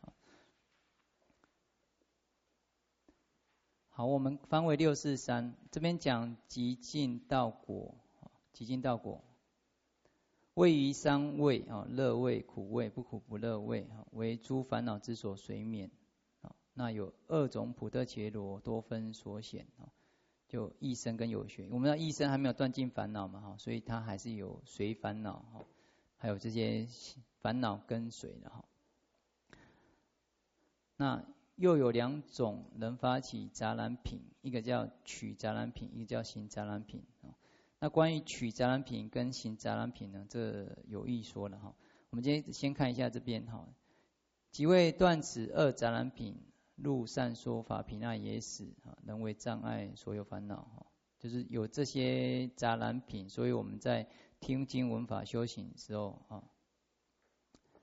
好，我们翻为643，这边讲极尽道果极尽道果位于3味乐味苦味不苦不乐味为诸烦恼之所随免那有2种普特伽罗多分所显就异生跟有学。我们知道异生还没有断尽烦恼嘛所以它还是有随烦恼还有这些烦恼跟随的那又有2种能发起杂染品，一个叫取杂染品，一个叫行杂染品那关于取杂染品跟行杂染品呢，这有一说了我们今天先看一下这边即为断此2杂染品，入善说法皮那也使能为障碍所有烦恼就是有这些杂染品，所以我们在听经闻法修行的时候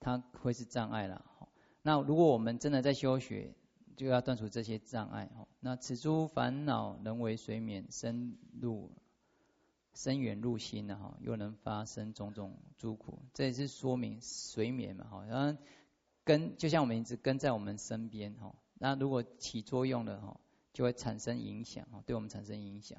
它会是障碍了。那如果我们真的在修学，就要断除这些障碍。那此诸烦恼能为随眠深远入心了，又能发生种种诸苦。这也是说明随眠嘛，然后就像我们一直跟在我们身边，那如果起作用了，就会产生影响，对我们产生影响。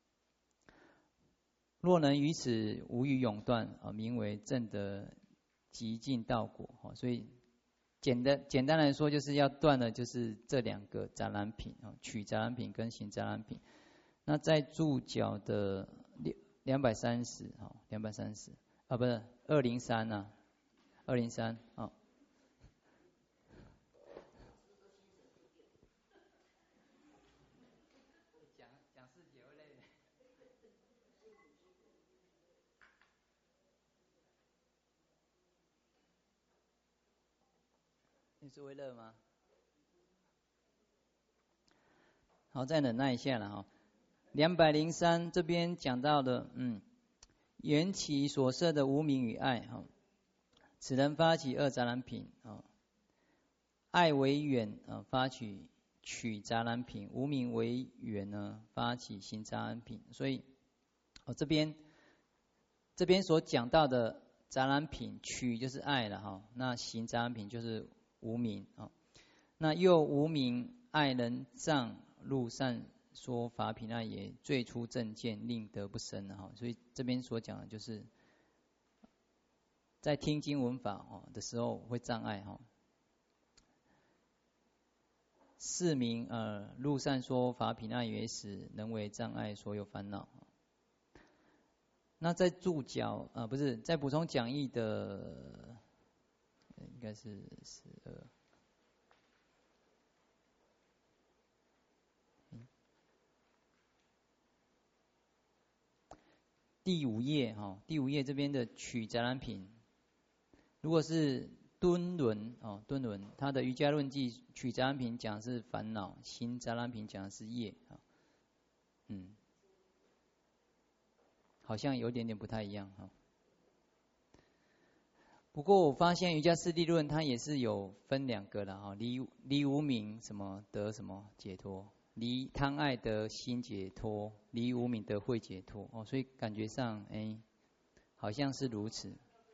若能于此无余永断，名为证得极尽道果。所以简单来说，就是要断的就是这2个杂染品，取杂染品跟行杂染品。那在注脚的230，不是203啊，203啊。讲4节会累。你是会热吗？好，再忍耐一下了哈。203这边讲到的，缘起所摄的无明与爱，此人发起2杂染品，爱为缘，发起取杂染品；无明为缘呢，发起行杂染品。所以，这边所讲到的杂染品，取就是爱了哈，那行杂染品就是无明啊。那又无明爱人障入善说法品，那也最初正见令得不生了哈。所以这边所讲的就是在听经闻法的时候会障碍哈。是名入善说法品，那也使能为障碍所有烦恼。那在注脚不是在补充讲义的，应该是12。第5页第5页这边的取杂染品，如果是敦伦它的瑜伽论记取杂染品讲的是烦恼，行杂染品讲的是业好像有点不太一样不过我发现瑜伽师地论它也是有分2个的离无明什么得什么解脱，离贪爱得心解脱，离无明得慧解脱所以感觉上好像是如此。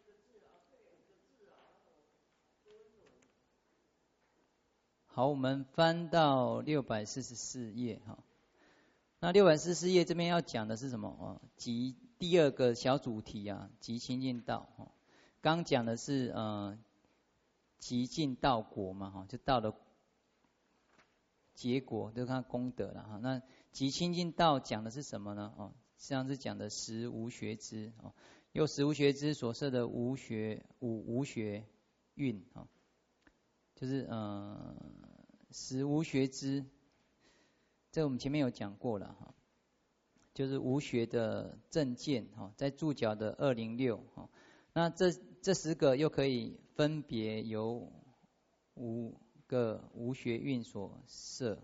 好，我们翻到644页那644页这边要讲的是什么即第2个小主题即清净道刚讲的是极尽道果嘛就到了结果，就是它功德了那极清净道讲的是什么呢实际上是讲的实无学支又实无学支所摄的无学蕴就是实无学支，这我们前面有讲过了就是无学的正见在注脚的206那这10个又可以分别由5个无学蕴所摄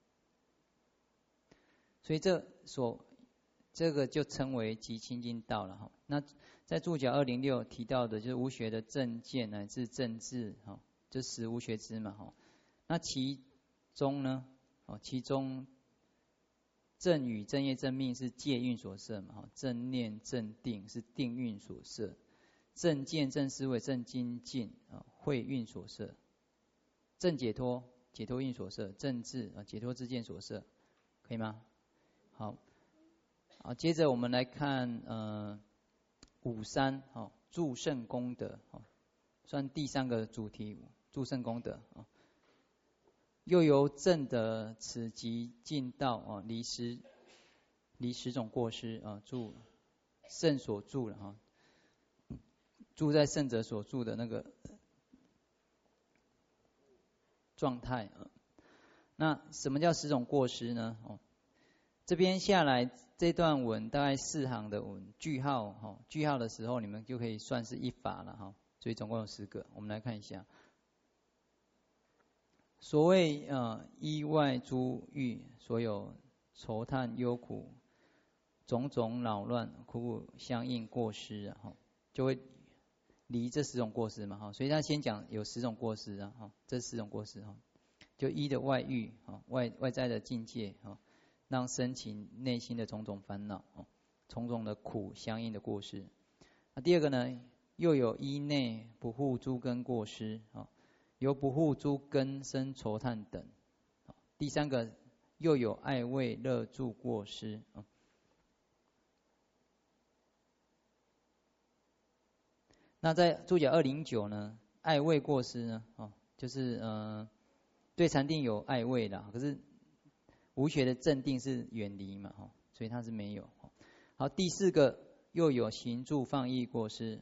所以这个就称为极清净道了那在注脚206提到的就是无学的正见乃至正智就实无学支嘛那其中呢其中正语正业正命是戒蕴所摄嘛正念正定是定蕴所摄，正见正思维正精进慧蕴所摄，正解脱蕴所摄，正智解脱之见所摄，可以吗？好，接着我们来看53助胜功德算第3个主题，助胜功德又由正得此极尽道离10种过失住圣所住了住在圣者所住的那个状态那什么叫10种过失呢这边下来这段文大概4行的文，句号的时候你们就可以算是一法了所以总共有10个，我们来看一下。所谓意外诸欲，所有愁叹忧苦，种种扰乱，苦苦相应过失就会离这10种过失嘛，所以他先讲有10种过失啊，这10种过失就一的外欲外在的境界让生起内心的种种烦恼种种的苦相应的过失。那第二个呢，又有依内不护诸根过失由不护诸根生愁叹等。第三个又有爱畏乐助过失那在注解209呢，爱畏过失呢就是对禅定有爱畏的，可是无学的正定是远离嘛所以它是没有好，第4个又有行住放逸过失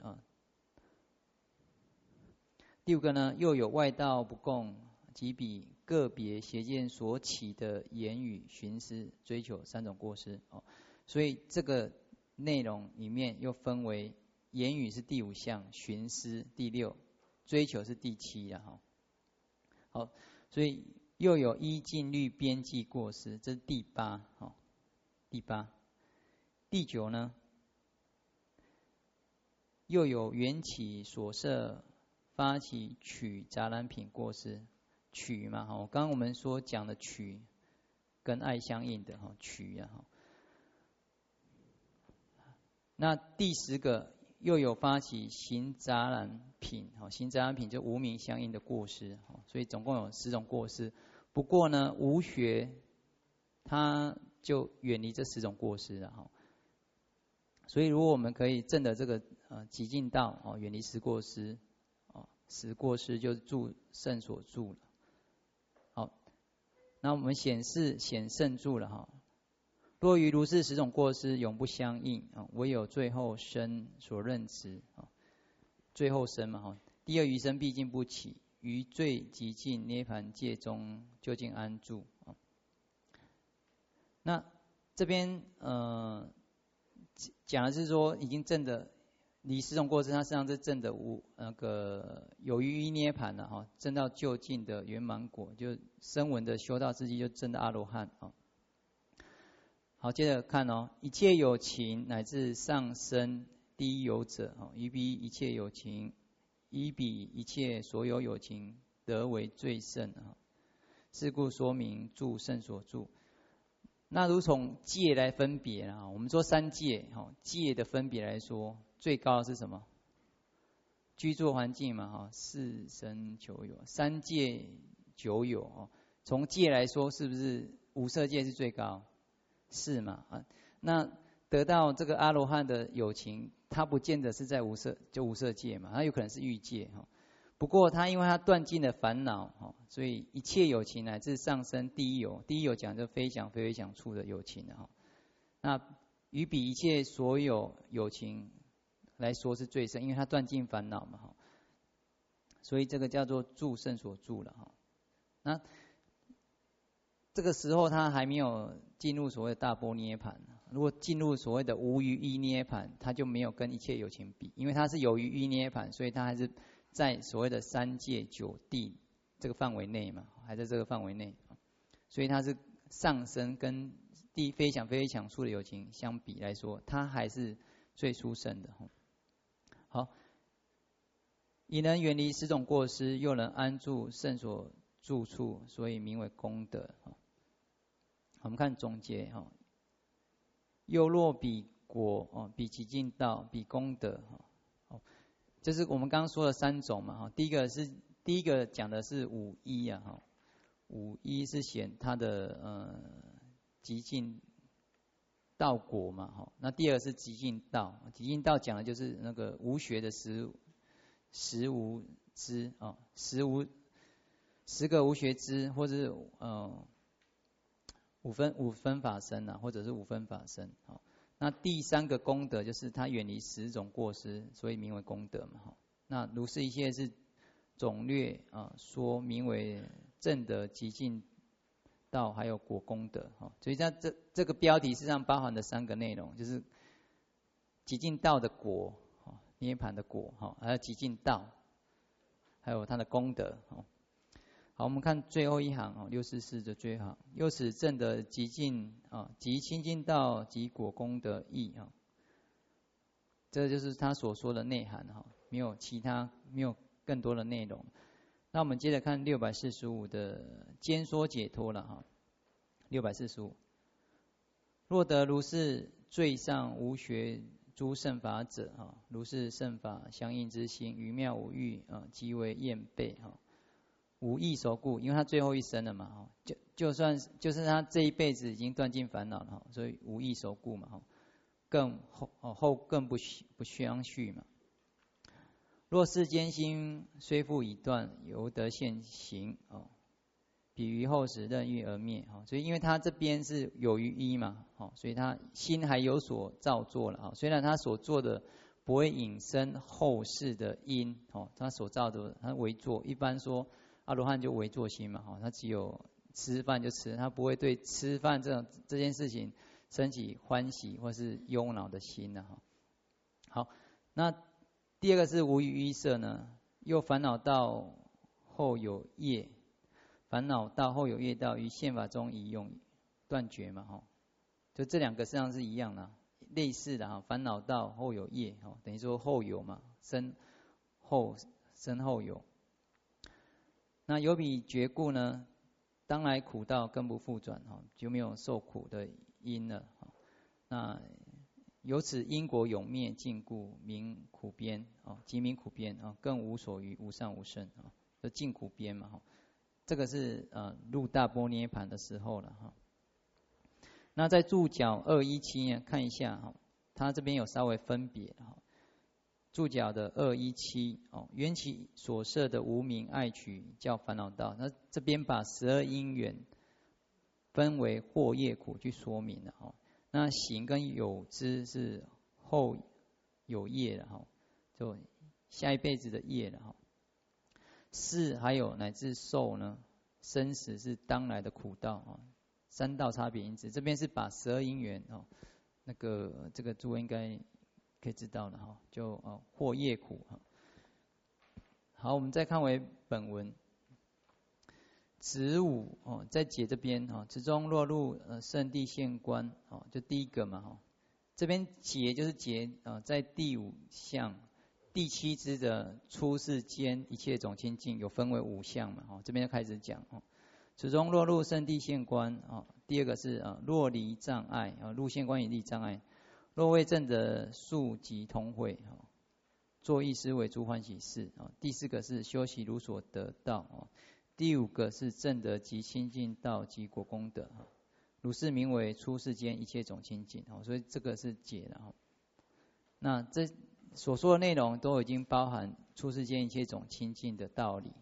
第5个呢，又有外道不共及彼个别邪见所起的言语寻思追求3种过失所以这个内容里面又分为言语是第5项，寻思第6，追求是第7好，所以又有依禁律边际过失，这是第8第8。第9呢，又有缘起所摄发起取杂染品过失，取嘛刚刚我们所讲的取跟爱相应的取那第10个又有发起行杂染品行杂染品就无明相应的过失所以总共有10种过失。不过呢，无学他就远离这10种过失了所以如果我们可以证得这个极尽道远离10过失10过失就是住圣所住了。好，那我们显圣住了若于如是10种过失永不相应唯有最后生所认知最后生嘛第二余生毕竟不起，于最极尽涅盘界中究竟安住那这边讲的是说已经证的离10种过失，它实际上是证的有余依涅盘了证到究竟的圆满果，就声闻的修道之际就证的阿罗汉好，接着看一切有情乃至上生第一有者于彼一切有情，以彼一切所有有情得为最胜是故说明住圣所住。那如从界来分别我们说3界界的分别来说，最高的是什么？居住环境嘛四生九有，3界9有从界来说，是不是无色界是最高？是嘛那得到这个阿罗汉的有情，他不见得是在无色界嘛，他有可能是欲界不过他因为他断尽了烦恼所以一切有情乃至上升第一有，第一有讲就非想非非想处的有情那于彼一切所有有情来说是最胜，因为他断尽烦恼嘛所以这个叫做住圣所住了那这个时候他还没有进入所谓的大波涅盘，如果进入所谓的无余依涅盘，他就没有跟一切有情比，因为他是有余依涅盘，所以他还是在所谓的3界9地这个范围内嘛，还在这个范围内所以他是上升跟非想非非想处的有情相比来说，他还是最殊胜的好，已能远离10种过失，又能安住圣所住处，所以名为功德我们看总结又若彼果彼极尽道彼功德这是我们刚刚说的3种嘛第一个讲的是五依五依是显他的极尽道果嘛那第二是极尽道，极尽道讲的就是那个无学的实无知10个无学知，或者是五分法身或者是5分法身那第3个功德就是他远离10种过失，所以名为功德嘛那如是一切是总略说名为正德极尽道还有果功德所以这个标题实际上包含的3个内容，就是极尽道的果涅盘的果还有极尽道还有它的功德好，我们看最后一行644的最后一行，又使证得极尽极清净道及果功德义这就是他所说的内涵哈，没有其他，没有更多的内容。那我们接着看645的兼说解脱了哈。645，若得如是最上无学诸圣法者哈，如是圣法相应之心，于妙无欲即为厌备哈，无益守故，因为他最后一生了嘛哈，就算就是他这一辈子已经断尽烦恼了哈，所以无益守故嘛哈，更后更不相续嘛。若世间心虽复已断，犹得现行哦，比于后时任欲而灭哈。所以因为他这边是有余一嘛，好，所以他心还有所造作了哈。虽然他所做的不会引申后世的因哦，他所造的他为作，一般说阿罗汉就为作心嘛哈，他只有吃饭就吃，他不会对吃饭这件事情升起欢喜或是忧恼的心的哈。好，那第二个是无余依色呢，又烦恼到后有业，烦恼到后有业道，于宪法中已用断绝嘛哈，就这两个实际上是一样的，类似的哈，烦恼到后有业哈，等于说后有嘛，身后有。那有彼觉故呢，当来苦道更不复转哈，就没有受苦的因了哈。那由此因果永灭尽故，名苦边啊，即名苦边啊，更无所于无上无胜啊，就尽苦边嘛哈。这个是入大般涅盘的时候了哈。那在注脚217看一下哈，它这边有稍微分别哈。注脚的217哦，缘起所设的无明爱取叫烦恼道，那这边把12因缘分为惑业苦去说明了哈。那行跟有知是后有业了哈，就下一辈子的业了哈。事还有乃至受呢，生死是当来的苦道啊，三道差别因子。这边是把12因缘哦，那个这个诸位应该可以知道了哈，就惑业苦哈。好，我们再看回本文。子午哦，在解这边哈，子中若入圣地现观哦，就第一个嘛哈。这边解就是解在第5项第7支的出世间一切种清净，有分为5项嘛哈。这边就开始讲哦，子中若入圣地现观哦，第二个是若离障碍啊，入现观以离障碍，若未证得数及同会哈，作意思为诸欢喜事啊。第4个是修习如所得道啊。第5个是证得及清净道及果功德，如是名为出世间一切种清净。所以这个是解了。那这所说的内容都已经包含出世间一切种清净的道理。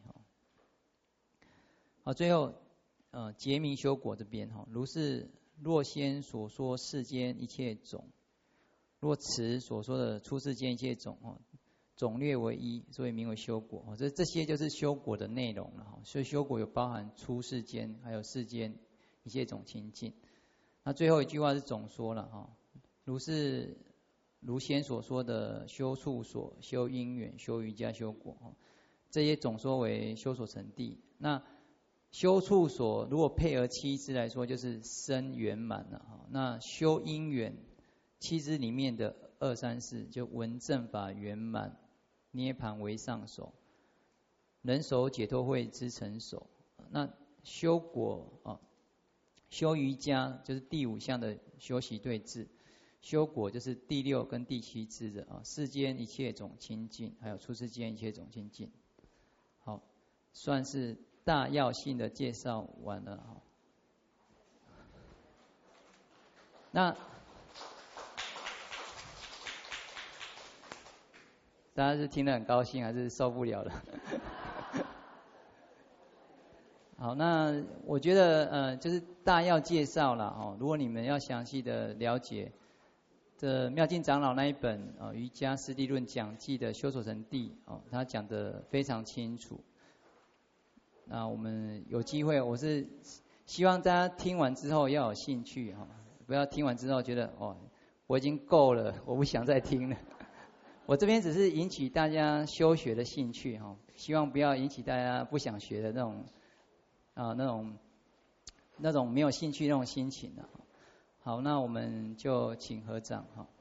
好，最后结明修果这边如是若先所说世间一切种，若此所说的出世间一切种种略为一，所以名为修果。这些就是修果的内容了。所以修果有包含出世间，还有世间一切种清净。那最后一句话是总说了如是如先所说的修处所、修因缘、修瑜伽、修果这些总说为修所成地。那修处所如果配合7支来说，就是生圆满了。那修因缘7支里面的2、3、4，就闻正法圆满，涅盘为上首，人手解脱慧之成首。那修果修瑜伽就是第5项的修习对治，修果就是第6跟第7支的世间一切种清净，还有出世间一切种清净。好，算是大要性的介绍完了那大家是听得很高兴，还是受不了了？好，那我觉得就是大要介绍了如果你们要详细的了解这妙净长老那一本瑜伽师地论讲记的修所成地他讲得非常清楚。那我们有机会，我是希望大家听完之后要有兴趣不要听完之后觉得我已经够了，我不想再听了。我这边只是引起大家修学的兴趣希望不要引起大家不想学的那种没有兴趣那种心情好，那我们就请合掌